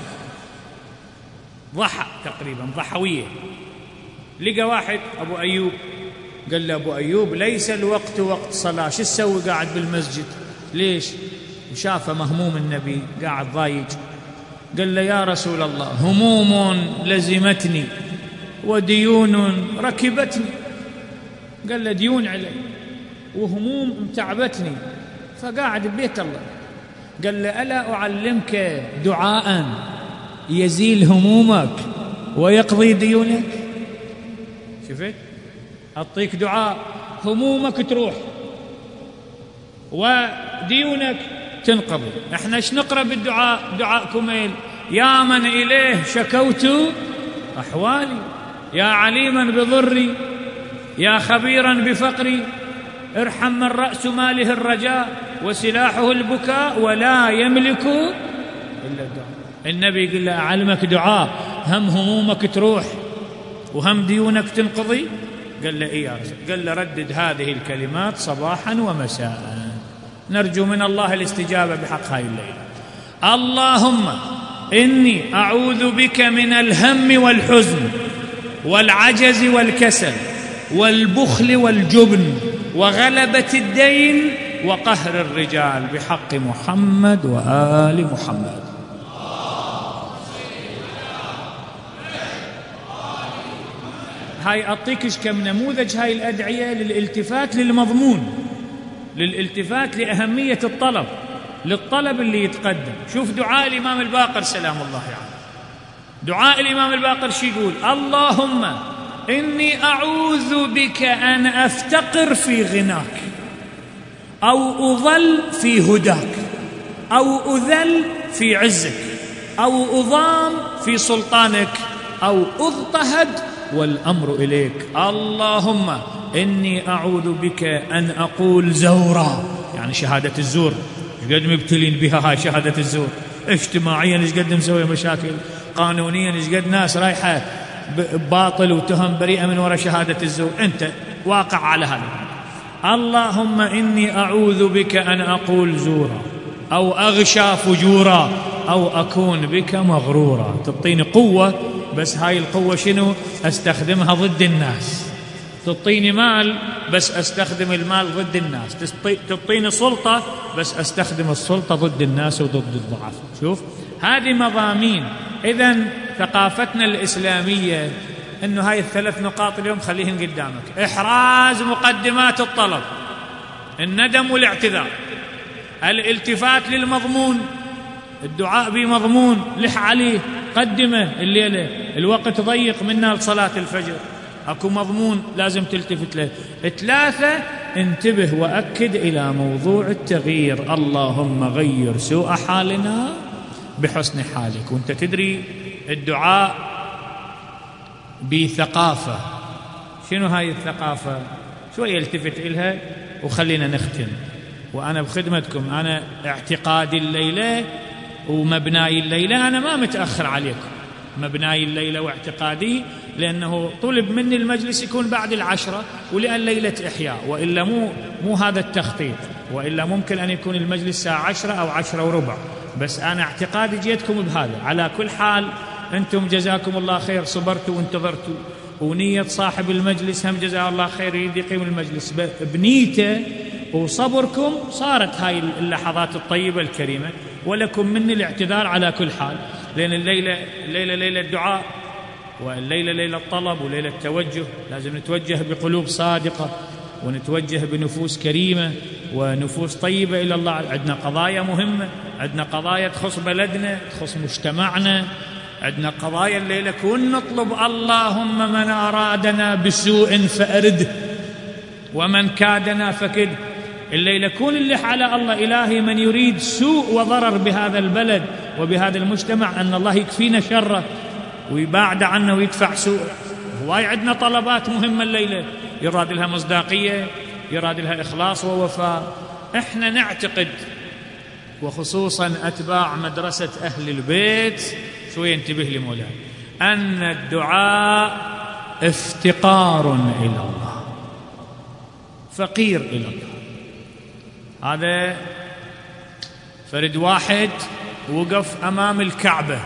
ضحى تقريبا، ضحوية. لقى واحد أبو أيوب، قال له أبو أيوب ليس الوقت وقت صلاة، شو تسوي قاعد بالمسجد؟ ليش؟ وشافه مهموم النبي قاعد ضايج، قال له يا رسول الله هموم لزمتني وديون ركبتني. قال له ديون علي وهموم متعبتني، فقاعد ببيت الله. قال له ألا أعلمك دعاء يزيل همومك ويقضي ديونك. شفت؟ أعطيك دعاء همومك تروح وديونك تنقضي. احنا ايش نقرأ بالدعاء؟ دعاء كميل: يا من إليه شكوت أحوالي، يا عليما بضري، يا خبيرا بفقري، ارحم من رأس ماله الرجاء وسلاحه البكاء ولا يملك إلا الدعاء. النبي يقول له: أعلمك دعاء هم همومك تروح وهم ديونك تنقضي؟ قال له: إيه يا رسول. قال له: ردد هذه الكلمات صباحا ومساء، نرجو من الله الاستجابة بحق هاي الليلة. اللهم إني أعوذ بك من الهم والحزن والعجز والكسل والبخل والجبن وغلبة الدين وقهر الرجال بحق محمد وآل محمد. هاي أعطيكش كم نموذج هاي الأدعية للالتفات للمضمون، للالتفات لأهمية الطلب، للطلب اللي يتقدم. شوف دعاء الإمام الباقر سلام الله عليه. دعاء الإمام الباقر شو يقول؟ اللهم إني أعوذ بك أن أفتقر في غناك، أو أضل في هداك، أو أذل في عزك، أو أضام في سلطانك، أو أضطهد والأمر إليك. اللهم إني أعوذ بك أن أقول زورا، يعني شهادة الزور، ايش قد مبتلين بها هاي شهادة الزور، اجتماعيا ايش قد مسوي مشاكل، قانونيا ايش قد ناس رايحة باطل وتهم بريئة من وراء شهادة الزور، أنت واقع على هذا. اللهم إني أعوذ بك أن أقول زورا أو أغشى فجورا أو أكون بك مغرورا. تعطيني قوة، بس هاي القوة شنو؟ أستخدمها ضد الناس. تعطيني مال، بس أستخدم المال ضد الناس. تعطيني سلطة، بس أستخدم السلطة ضد الناس وضد الضعف. شوف هذه مضامين. إذن ثقافتنا الإسلامية أنه هاي الثلاث نقاط اليوم خليهن قدامك: إحراز مقدمات الطلب، الندم والاعتذار، الالتفات للمضمون، الدعاء بمضمون لح عليه قدمه الليلة، الوقت ضيق منا لصلاة الفجر، أكو مضمون لازم تلتفت له. 3 انتبه وأكد إلى موضوع التغيير. اللهم غير سوء حالنا بحسن حالك. وانت تدري الدعاء بثقافة. شنو هاي الثقافة؟ شوية التفت إلها وخلينا نختم. وأنا بخدمتكم، أنا اعتقادي الليلة ومبناي الليلة، أنا ما متأخر عليكم، مبناي الليلة واعتقادي، لأنه طلب مني المجلس يكون بعد 10، ولأن ليلة إحياء، وإلا مو هذا التخطيط، وإلا ممكن أن يكون المجلس الساعة 10 أو 10:15، بس أنا اعتقادي جيتكم بهذا. على كل حال أنتم جزاكم الله خير، صبرتوا وانتظرتوا، ونية صاحب المجلس هم جزاه الله خير يريد يقيم المجلس، بنيته وصبركم صارت هاي اللحظات الطيبة الكريمة. ولكم مني الاعتذار على كل حال، لأن الليلة ليلة دعاء، والليلة ليلة طلب وليلة توجه. لازم نتوجه بقلوب صادقة، ونتوجه بنفوس كريمة ونفوس طيبة إلى الله. عندنا قضايا مهمة، عندنا قضايا تخص بلدنا، تخص مجتمعنا، عندنا قضايا الليلة كون نطلب: اللهم من أرادنا بسوء فأرده ومن كادنا فكده. الليلة كون اللح على الله: إلهي من يريد سوء وضرر بهذا البلد وبهذا المجتمع أن الله يكفينا شره ويبعد عنه ويدفع سوء. هواي عندنا طلبات مهمة الليلة، يراد لها مصداقية، يراد لها إخلاص ووفاء. احنا نعتقد، وخصوصا أتباع مدرسة أهل البيت، شوية انتبه لمولاي، أن الدعاء افتقار إلى الله، فقير إلى الله. هذا فرد واحد وقف أمام الكعبة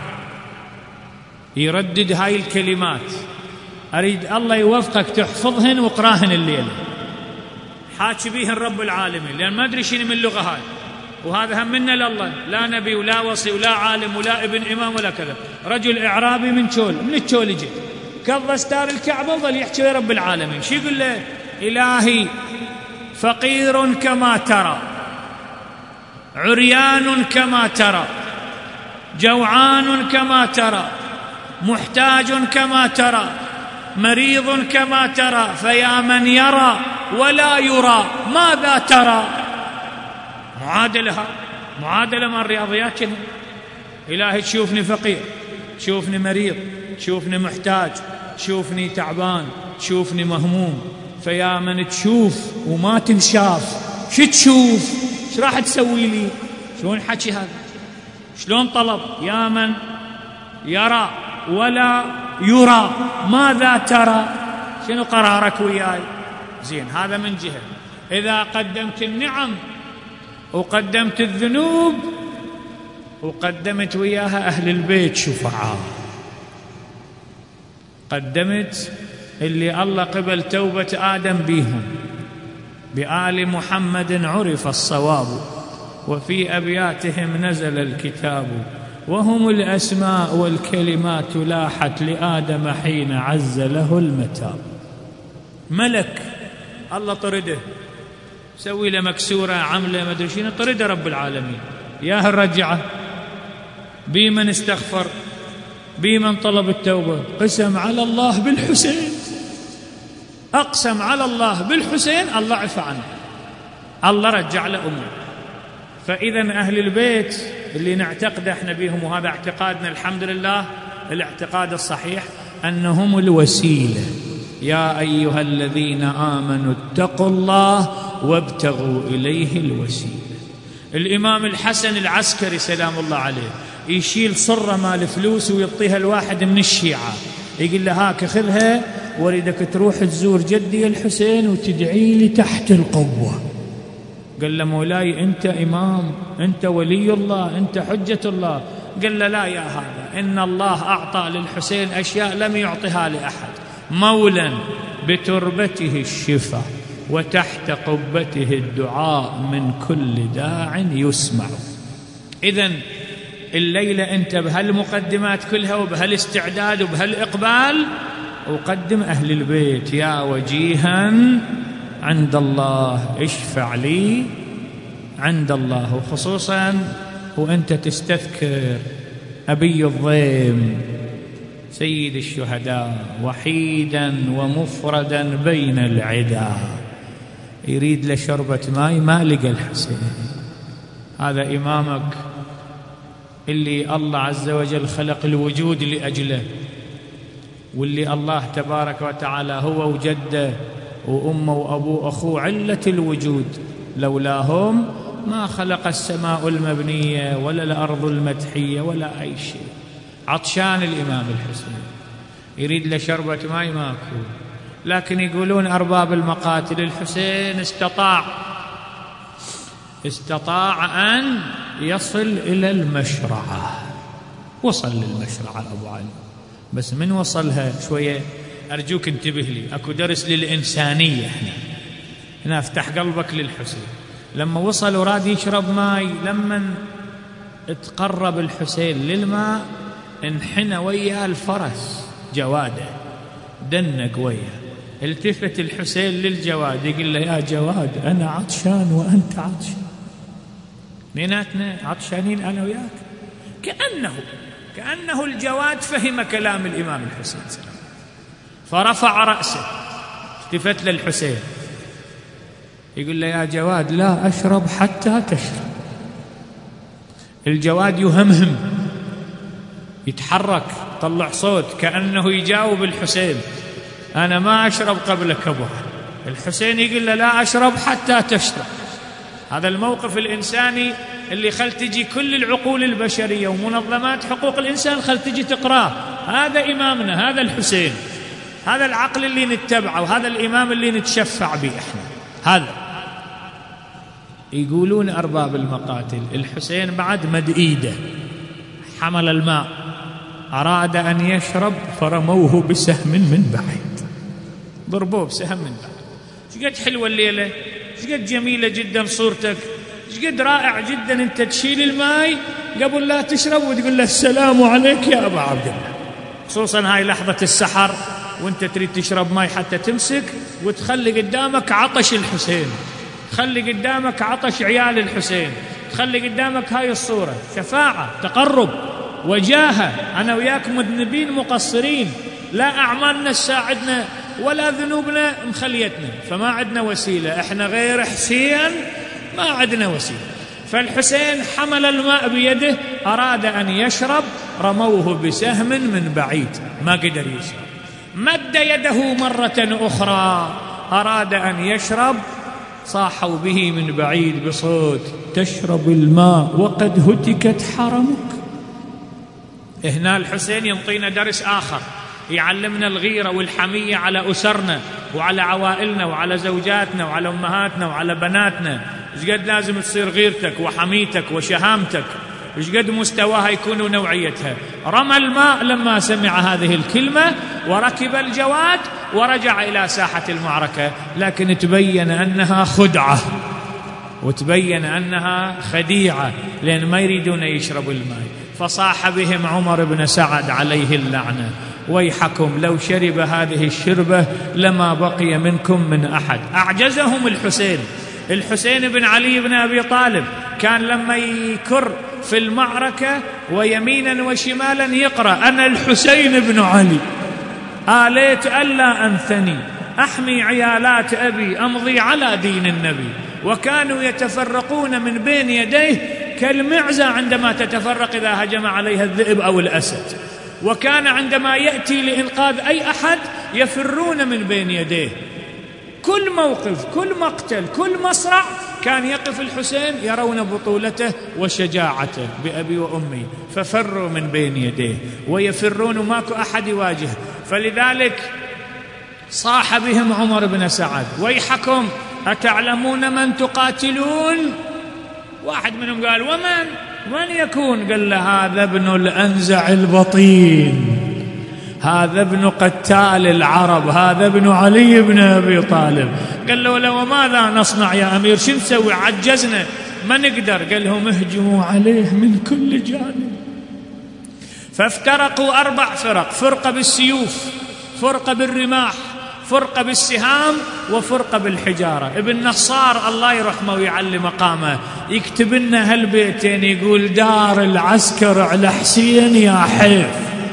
يردد هاي الكلمات، أريد الله يوفقك تحفظهن وقراهن الليلة، حاكي بيهن رب العالمين، لأن ما أدري شنو من اللغة هاي، وهذا هم منا لله، لا نبي ولا وصي ولا عالم ولا ابن إمام ولا كذا. رجل إعرابي من التشول يجي كظ ستار الكعبة وظل يحكي لرب العالمين. شو يقول له؟ إلهي فقير كما ترى، عريان كما ترى، جوعان كما ترى، محتاج كما ترى، مريض كما ترى، فيا من يرى ولا يرى ماذا ترى؟ معادلة من الرياضيات كده. إلهي تشوفني فقير، تشوفني مريض، تشوفني محتاج، تشوفني تعبان، تشوفني مهموم، فيا من تشوف وما تنشاف، شو تشوف؟ شو راح تسوي لي؟ شلون حكي هذا؟ شلون طلب؟ يا من يرى ولا يرى ماذا ترى؟ شنو قرارك وياي؟ زين، هذا من جهة. إذا قدمت النعم وقدمت الذنوب وقدمت وياها أهل البيت شفعاء، قدمت اللي الله قبل توبة آدم بيهم، بآل محمد عرف الصواب، وفي أبياتهم نزل الكتاب، وهم الأسماء والكلمات لاحت لآدم حين عز له المتاب. ملك الله طرده، سوي له مكسورة عمله مدري شنو، طرده رب العالمين، ياه الرجعة. بمن استغفر، بمن طلب التوبة، قسم على الله بالحسين، أقسم على الله بالحسين، الله عفى عنه، الله رجع له أمه. فإذا أهل البيت اللي نعتقد احنا بهم، وهذا اعتقادنا الحمد لله الاعتقاد الصحيح، أنهم الوسيلة. يا أيها الذين آمنوا اتقوا الله وابتغوا إليه الوسيلة. الإمام الحسن العسكري سلام الله عليه يشيل صرة مال فلوس ويعطيها الواحد من الشيعة، يقول له هاك خذها واريدك تروح تزور جدي الحسين وتدعي لي تحت القوة. قال له مولاي أنت إمام، أنت ولي الله، أنت حجة الله. قال له لا يا هذا، إن الله أعطى للحسين أشياء لم يعطها لأحد، مولا بتربته الشفاء وتحت قبته الدعاء من كل داع يسمع. إذن الليلة أنت بهالمقدمات كلها وبهالاستعداد وبهالإقبال وقدم أهل البيت، يا وجيها عند الله اشفع لي عند الله. وخصوصا وأنت تستذكر أبي الضيم سيد الشهداء، وحيدا ومفردا بين العدا، يريد لشربة ماء ما لقى الحسين. هذا إمامك اللي الله عز وجل خلق الوجود لأجله، واللي الله تبارك وتعالى هو وجده وأمه وأبوه أخوه علة الوجود، لولاهم ما خلق السماء المبنية ولا الأرض المدحية ولا أي شيء. عطشان الإمام الحسين، يريد لشربة ماء ماكو. لكن يقولون أرباب المقاتل الحسين استطاع أن يصل إلى المشرعة، وصل للمشرعة أبو علي، بس من وصلها شوية أرجوك انتبه لي، أكو درس للإنسانية هنا افتح قلبك للحسين. لما وصل وراد يشرب ماء، لما اتقرب الحسين للماء انحنى ويا الفرس جواده، دنق وياه، التفت الحسين للجواد يقول له يا جواد أنا عطشان وأنت عطشان، اثنيناتنا عطشانين أنا وياك. كأنه الجواد فهم كلام الإمام الحسين سلام، فرفع رأسه التفت للحسين يقول له يا جواد لا أشرب حتى تشرب. الجواد يهمهم، يتحرك، طلع صوت كأنه يجاوب الحسين أنا ما أشرب قبلك أبو علي. الحسين يقول له لا أشرب حتى تشرب. هذا الموقف الإنساني اللي خل تجي كل العقول البشرية ومنظمات حقوق الإنسان خل تجي تقراه. هذا إمامنا، هذا الحسين، هذا العقل اللي نتبعه، وهذا الإمام اللي نتشفع به إحنا. هذا يقولون أرباب المقاتل الحسين بعد مد إيده حمل الماء، أراد أن يشرب فرموه بسهم من بعيد، ضربوه بسهم من بعيد. شقد حلوة الليلة، شقد جميلة جدا صورتك، شقد رائع جدا أنت تشيل الماء قبل لا تشرب وتقول له السلام عليك يا أبا عبد الله. خصوصا هاي لحظة السحر وانت تريد تشرب ماء حتى تمسك وتخلي قدامك عطش الحسين، تخلي قدامك عطش عيال الحسين، تخلي قدامك هاي الصورة، شفاعة، تقرب وجاهه. أنا وياك مذنبين مقصرين، لا أعمالنا تساعدنا ولا ذنوبنا مخليتنا، فما عندنا وسيلة، إحنا غير حسين ما عندنا وسيلة. فالحسين حمل الماء بيده، أراد أن يشرب، رموه بسهم من بعيد ما قدر يشرب. مد يده مرة أخرى أراد أن يشرب، صاحوا به من بعيد بصوت: تشرب الماء وقد هتكت حرمك. هنا الحسين ينطينا درس آخر، يعلمنا الغيرة والحمية على أسرنا وعلى عوائلنا وعلى زوجاتنا وعلى أمهاتنا وعلى بناتنا. إيش قد لازم تصير غيرتك وحميتك وشهامتك، إيش قد مستواها يكون ونوعيتها. رمى الماء لما سمع هذه الكلمة وركب الجواد ورجع إلى ساحة المعركة، لكن تبين أنها خدعة وتبين أنها خديعة، لأن ما يريدون يشربوا الماء. فصاح بهم عمر بن سعد عليه اللعنة: ويحكم لو شرب هذه الشربة لما بقي منكم من أحد. أعجزهم الحسين بن علي بن أبي طالب، كان لما يكر في المعركة ويمينا وشمالا يقرأ: أنا الحسين بن علي آليت ألا أنثني، أحمي عيالات أبي، أمضي على دين النبي. وكانوا يتفرقون من بين يديه كالمعزة عندما تتفرق إذا هجم عليها الذئب أو الأسد. وكان عندما يأتي لإنقاذ أي أحد يفرون من بين يديه. كل موقف، كل مقتل، كل مصرع كان يقف الحسين، يرون بطولته وشجاعته بأبي وأمي، ففروا من بين يديه ويفرون وماكو أحد يواجه. فلذلك صاح بهم عمر بن سعد: ويحكم أتعلمون من تقاتلون؟ واحد منهم قال: ومن يكون؟ قال له: هذا ابن الأنزع البطين، هذا ابن قتال العرب، هذا ابن علي بن أبي طالب. قال له: لو ماذا نصنع يا أمير؟ شو نسوي؟ عجزنا ما نقدر. قال لهم: اهجموا عليه من كل جانب. فافترقوا 4 فرق: فرقة بالسيوف، فرقة بالرماح، فرقة بالسهام، وفرقة بالحجارة. ابن نصار الله يرحمه ويعلي مقامه يكتب لنا هالبيتين، يقول: دار العسكر على حسين يا حيف،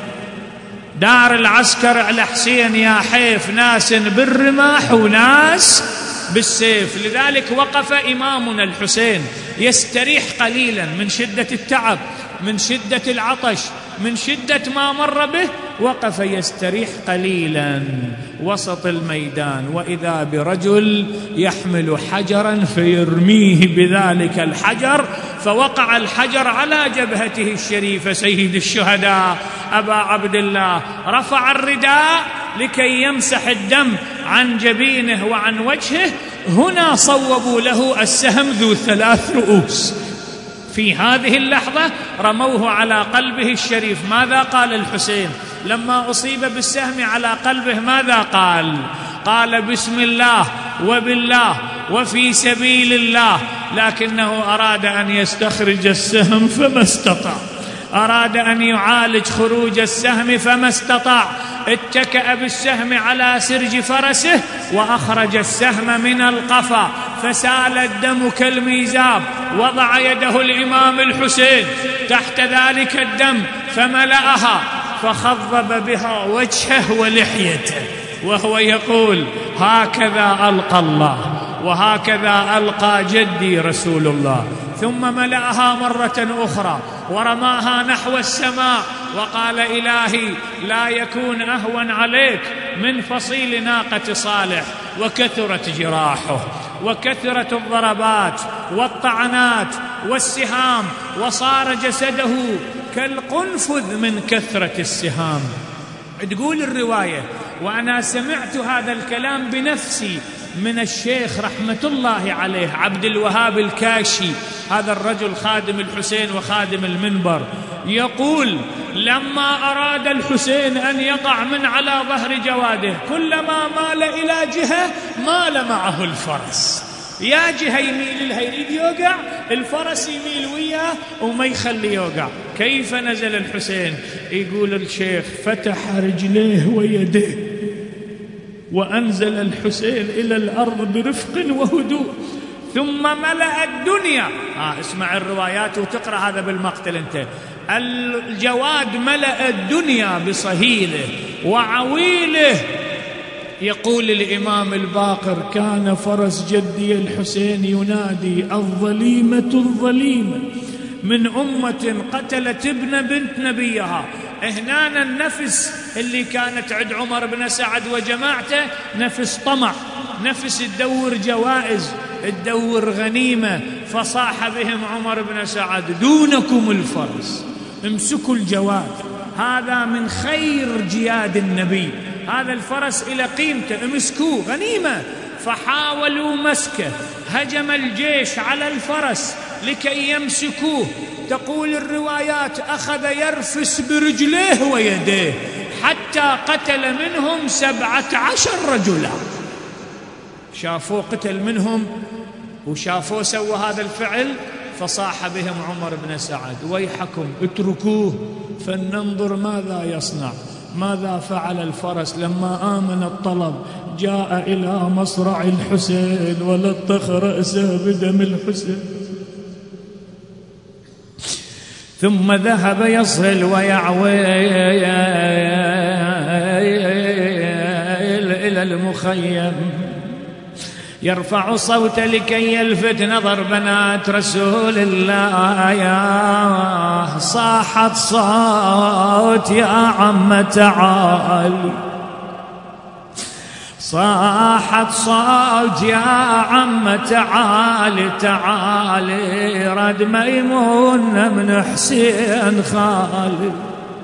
دار العسكر على حسين يا حيف، ناس بالرماح وناس بالسيف. لذلك وقف إمامنا الحسين يستريح قليلا من شدة التعب، من شدة العطش، من شدة ما مر به، وقف يستريح قليلا وسط الميدان، وإذا برجل يحمل حجرا فيرميه بذلك الحجر، فوقع الحجر على جبهته الشريفة. سيد الشهداء أبا عبد الله رفع الرداء لكي يمسح الدم عن جبينه وعن وجهه. هنا صوبوا له السهم ذو 3 رؤوس. في هذه اللحظة رموه على قلبه الشريف. ماذا قال الحسين لما أصيب بالسهم على قلبه؟ ماذا قال؟ قال: بسم الله وبالله وفي سبيل الله. لكنه أراد أن يستخرج السهم فما استطاع، أراد أن يعالج خروج السهم فما استطاع. اتكأ بالسهم على سرج فرسه وأخرج السهم من القفا، فسال الدم كالميزاب. وضع يده الإمام الحسين تحت ذلك الدم فملأها، فخضب بها وجهه ولحيته وهو يقول: هكذا ألقى الله وهكذا ألقى جدي رسول الله. ثم ملأها مرة أخرى ورماها نحو السماء وقال: إلهي لا يكون أهون عليك من فصيل ناقة صالح. وكثرت جراحه وكثرت الضربات والطعنات والسهام، وصار جسده كالقنفذ من كثرة السهام. تقول الرواية: وأنا سمعت هذا الكلام بنفسي من الشيخ رحمة الله عليه عبد الوهاب الكاشي، هذا الرجل خادم الحسين وخادم المنبر، يقول: لما أراد الحسين أن يقع من على ظهر جواده، كلما مال إلى جهة مال معه الفرس، يا جهة يميل لها يريد يوقع، الفرس يميل وياه وما يخلي يوقع. كيف نزل الحسين؟ يقول الشيخ: فتح رجليه ويديه وأنزل الحسين إلى الأرض برفق وهدوء، ثم ملأ الدنيا. اسمع الروايات وتقرأ هذا بالمقتل انت. الجواد ملأ الدنيا بصهيله وعويله. يقول الإمام الباقر: كان فرس جدي الحسين ينادي: الظليمة الظليمة من أمة قتلت ابن بنت نبيها. هنا النفس اللي كانت عند عمر بن سعد وجماعته نفس طمع، نفس تدور جوائز، تدور غنيمة. فصاح بهم عمر بن سعد: دونكم الفرس، امسكوا الجواد، هذا من خير جياد النبي، هذا الفرس إلى قيمته، امسكوه غنيمة. فحاولوا مسكه، هجم الجيش على الفرس لكي يمسكوه. تقول الروايات: أخذ يرفس برجليه ويديه حتى قتل منهم 17 رجلا. شافوه قتل منهم وشافوه سوى هذا الفعل، فصاح بهم عمر بن سعد: ويحكم اتركوه فلننظر ماذا يصنع. ماذا فعل الفرس لما آمن الطلب؟ جاء إلى مصرع الحسين ولطخ رأسه بدم الحسين، ثم ذهب يصل ويعوي إلى المخيم، يرفع صوت لكي يلفت نظر بنات رسول الله. يا صاحت صوت يا عم تعال، صاحت صوت يا عم تعال تعال، رد ميمون من حسين خالد.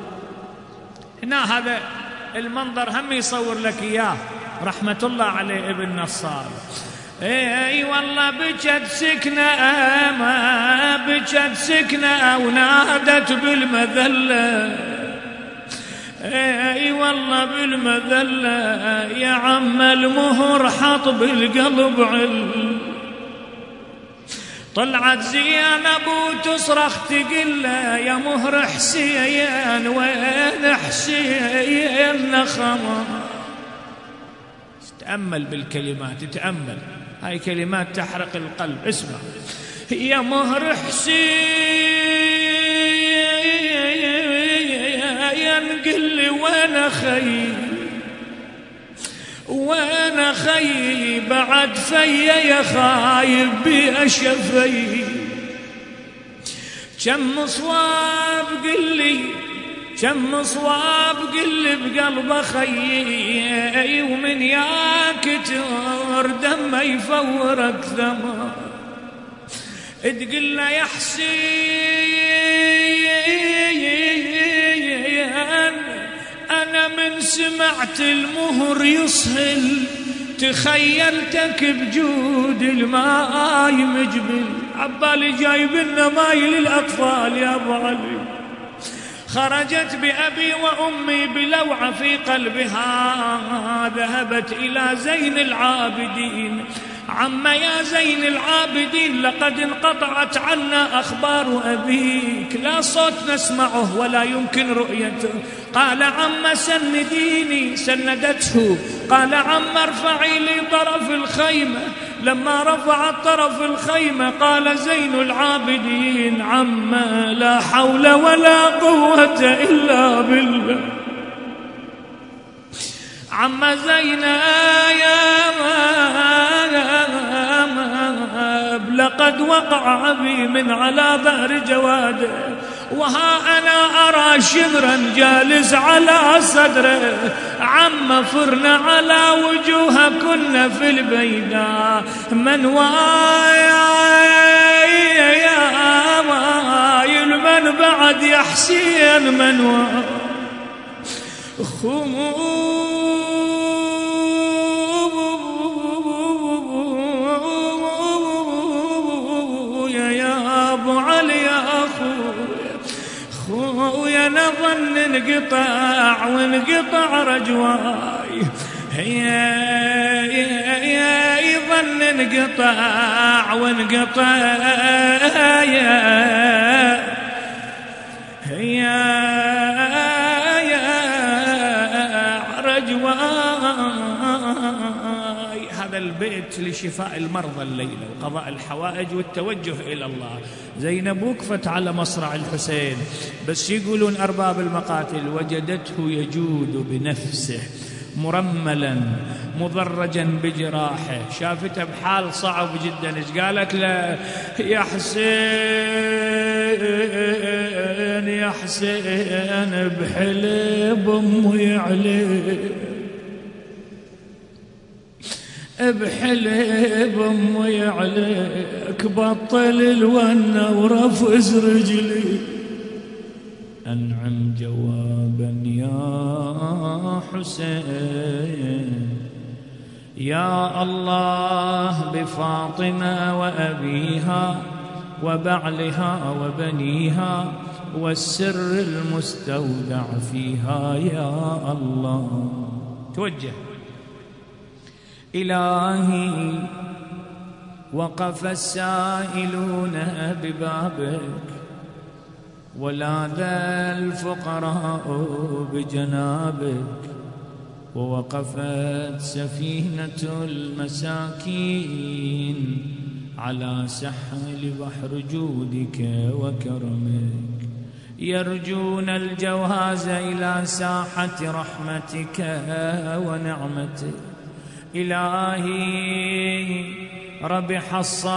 هنا هذا المنظر هم يصور لك إياه رحمة الله عليه ابن نصار. اي والله بجت سكنة، ما بجت سكنة ونادت بالمذلة. اي والله بالمذلة يا عم المهر حط بالقلب عل. طلعت زينب وتصرخ تقول يا مهر حسين وين حسين خمر. تأمل بالكلمات، تأمل، هاي كلمات تحرق القلب. اسمع: يا مهر حسين قل لي وين خي، وين خي بعد فيا يا خايب بأشفي. كم صواب قل لي، كم صواب قل بقلب خيي، ومن ياكتر دم يفورك ثمر. تقل له يا حسين أنا من سمعت المهر يصهل تخيلتك بجود الماء مجبل. عبالي جايب لنا ماي للأطفال يا أبو علي. خرجت بأبي وأمي بلوعة في قلبها، ذهبت إلى زين العابدين. عم يا زين العابدين لقد انقطعت عنا أخبار أبيك، لا صوت نسمعه ولا يمكن رؤيته. قال عم سنديني، سندته. قال عم ارفعي لي طرف الخيمة. لما رفعت طرف الخيمة قال زين العابدين عم لا حول ولا قوة إلا بالله. عم زين يا لقد وقع أبي من على ظهر جواده، وها أنا أرى شمرا جالس على صدره. عم فرنا على وجوهكن في البيداء، من وايل من بعد يا حسين، من يا أبو علي يا خويا نظن انقطع وانقطع رجواي، يا يظن انقطع وانقطع يا رجواي. هذا هذا البيت لشفاء المرضى الليلة وقضاء الحوائج والتوجه إلى الله. زينب وقفت على مصرع الحسين، بس يقولون أرباب المقاتل وجدته يجود بنفسه مرملا مضرجا بجراحه، شافته بحال صعب جدا. ايش قالت له؟ يا حسين يا حسين بحلب امي عليك، بحلب امي عليك، بطل الونه ورفز رجلي، أنعم جوابا يا حسين. يا الله بفاطمة وأبيها وبعلها وبنيها والسر المستودع فيها يا الله. توجه. إلهي وقف السائلون ببابك، ولاذ الفقراء بجنابك، ووقفت سفينة المساكين على ساحل بحر جودك وكرمك، يرجون الجواز إلى ساحة رحمتك ونعمتك. إلهي ربح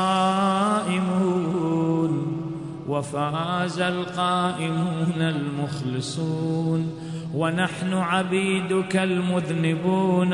الصائمون وفاز القائمون المخلصون، ونحن عبيدك المذنبون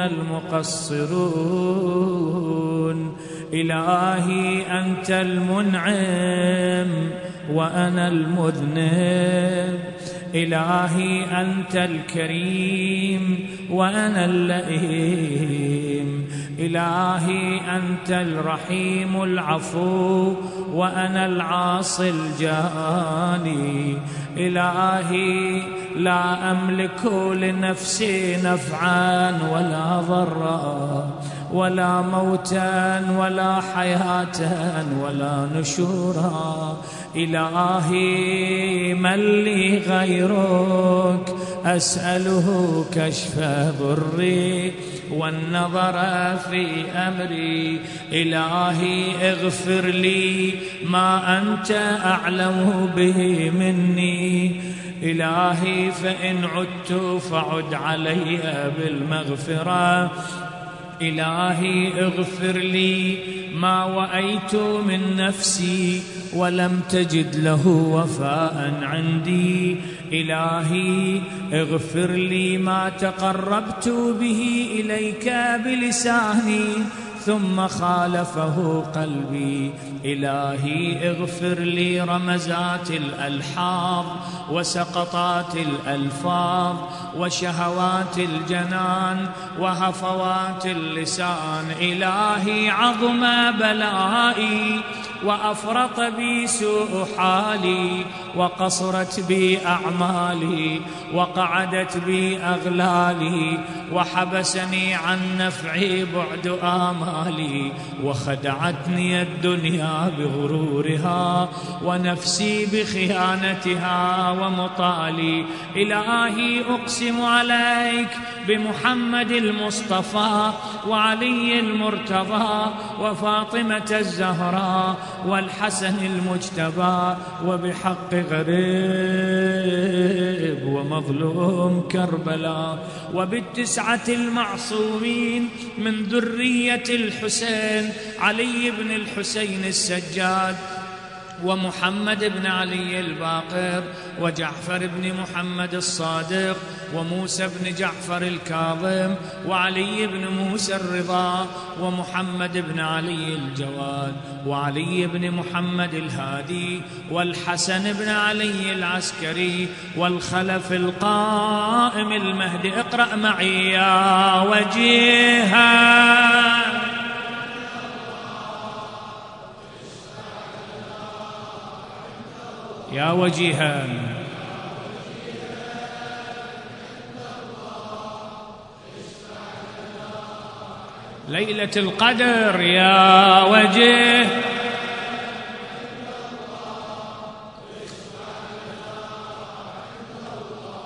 المقصرون. إلهي أنت المنعم وأنا المذنب، إلهي أنت الكريم وأنا اللئيم، إلهي أنت الرحيم العفو وأنا العاصي الجاني. إلهي لا أملك لنفسي نفعا ولا ضرا ولا موتا ولا حياة ولا نشورا. إلهي من لي غيرك أسأله كشف ضري والنظر في أمري. إلهي اغفر لي ما أنت أعلم به مني. إلهي فإن عدت فعد علي بالمغفرة. إلهي اغفر لي ما وأيت من نفسي ولم تجد له وفاء عندي. إلهي اغفر لي ما تقربت به إليك بلساني ثم خالفه قلبي. إلهي اغفر لي رمزات الألحاظ وسقطات الألفاظ وشهوات الجنان وهفوات اللسان. إلهي عظم بلائي وأفرط بي سوء حالي وقصرت بي أعمالي وقعدت بي أغلالي وحبسني عن نفعي بعد آمالي وخدعتني الدنيا بغرورها ونفسي بخيانتها ومطالي. إلهي أقسم عليك بمحمد المصطفى وعلي المرتضى وفاطمة الزهراء والحسن المجتبى وبحق غريب ومظلوم كربلاء وبالتسعة المعصومين من ذرية الحسين علي بن الحسين السجاد ومحمد بن علي الباقر وجعفر بن محمد الصادق وموسى بن جعفر الكاظم وعلي بن موسى الرضا ومحمد بن علي الجواد وعلي بن محمد الهادي والحسن بن علي العسكري والخلف القائم المهدي. اقرأ معي يا وجيها يا وجيها ليلة القدر يا وجه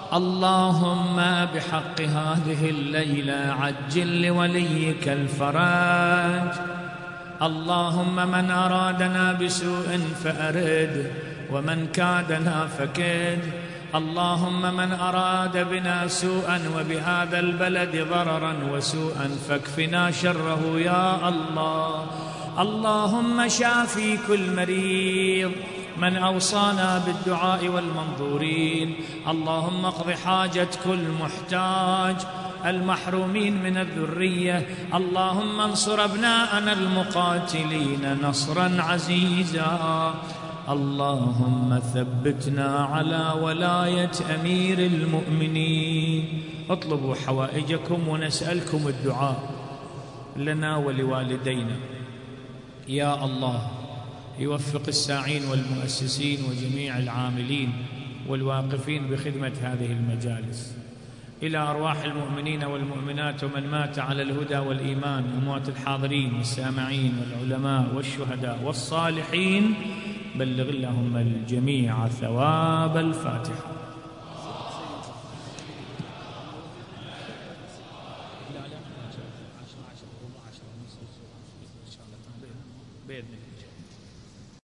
اللهم بحق هذه الليلة عجل لوليك الفرج. اللهم من أرادنا بسوء فأرد، ومن كادنا فكد. اللهم من أراد بنا سوءا وبهذا البلد ضررا وسوءا فاكفنا شره يا الله. اللهم شافي كل مريض، من أوصانا بالدعاء والمنظورين. اللهم اقض حاجة كل محتاج، المحرومين من الذرية. اللهم انصر أبناءنا المقاتلين نصرا عزيزا. اللهم ثبتنا على ولاية أمير المؤمنين. اطلبوا حوائجكم ونسألكم الدعاء لنا ولوالدينا. يا الله يوفق الساعين والمؤسسين وجميع العاملين والواقفين بخدمة هذه المجالس. إلى أرواح المؤمنين والمؤمنات ومن مات على الهدى والإيمان، أموات الحاضرين والسامعين والعلماء والشهداء والصالحين، بلغ اللهم الجميع ثواب الفاتحة.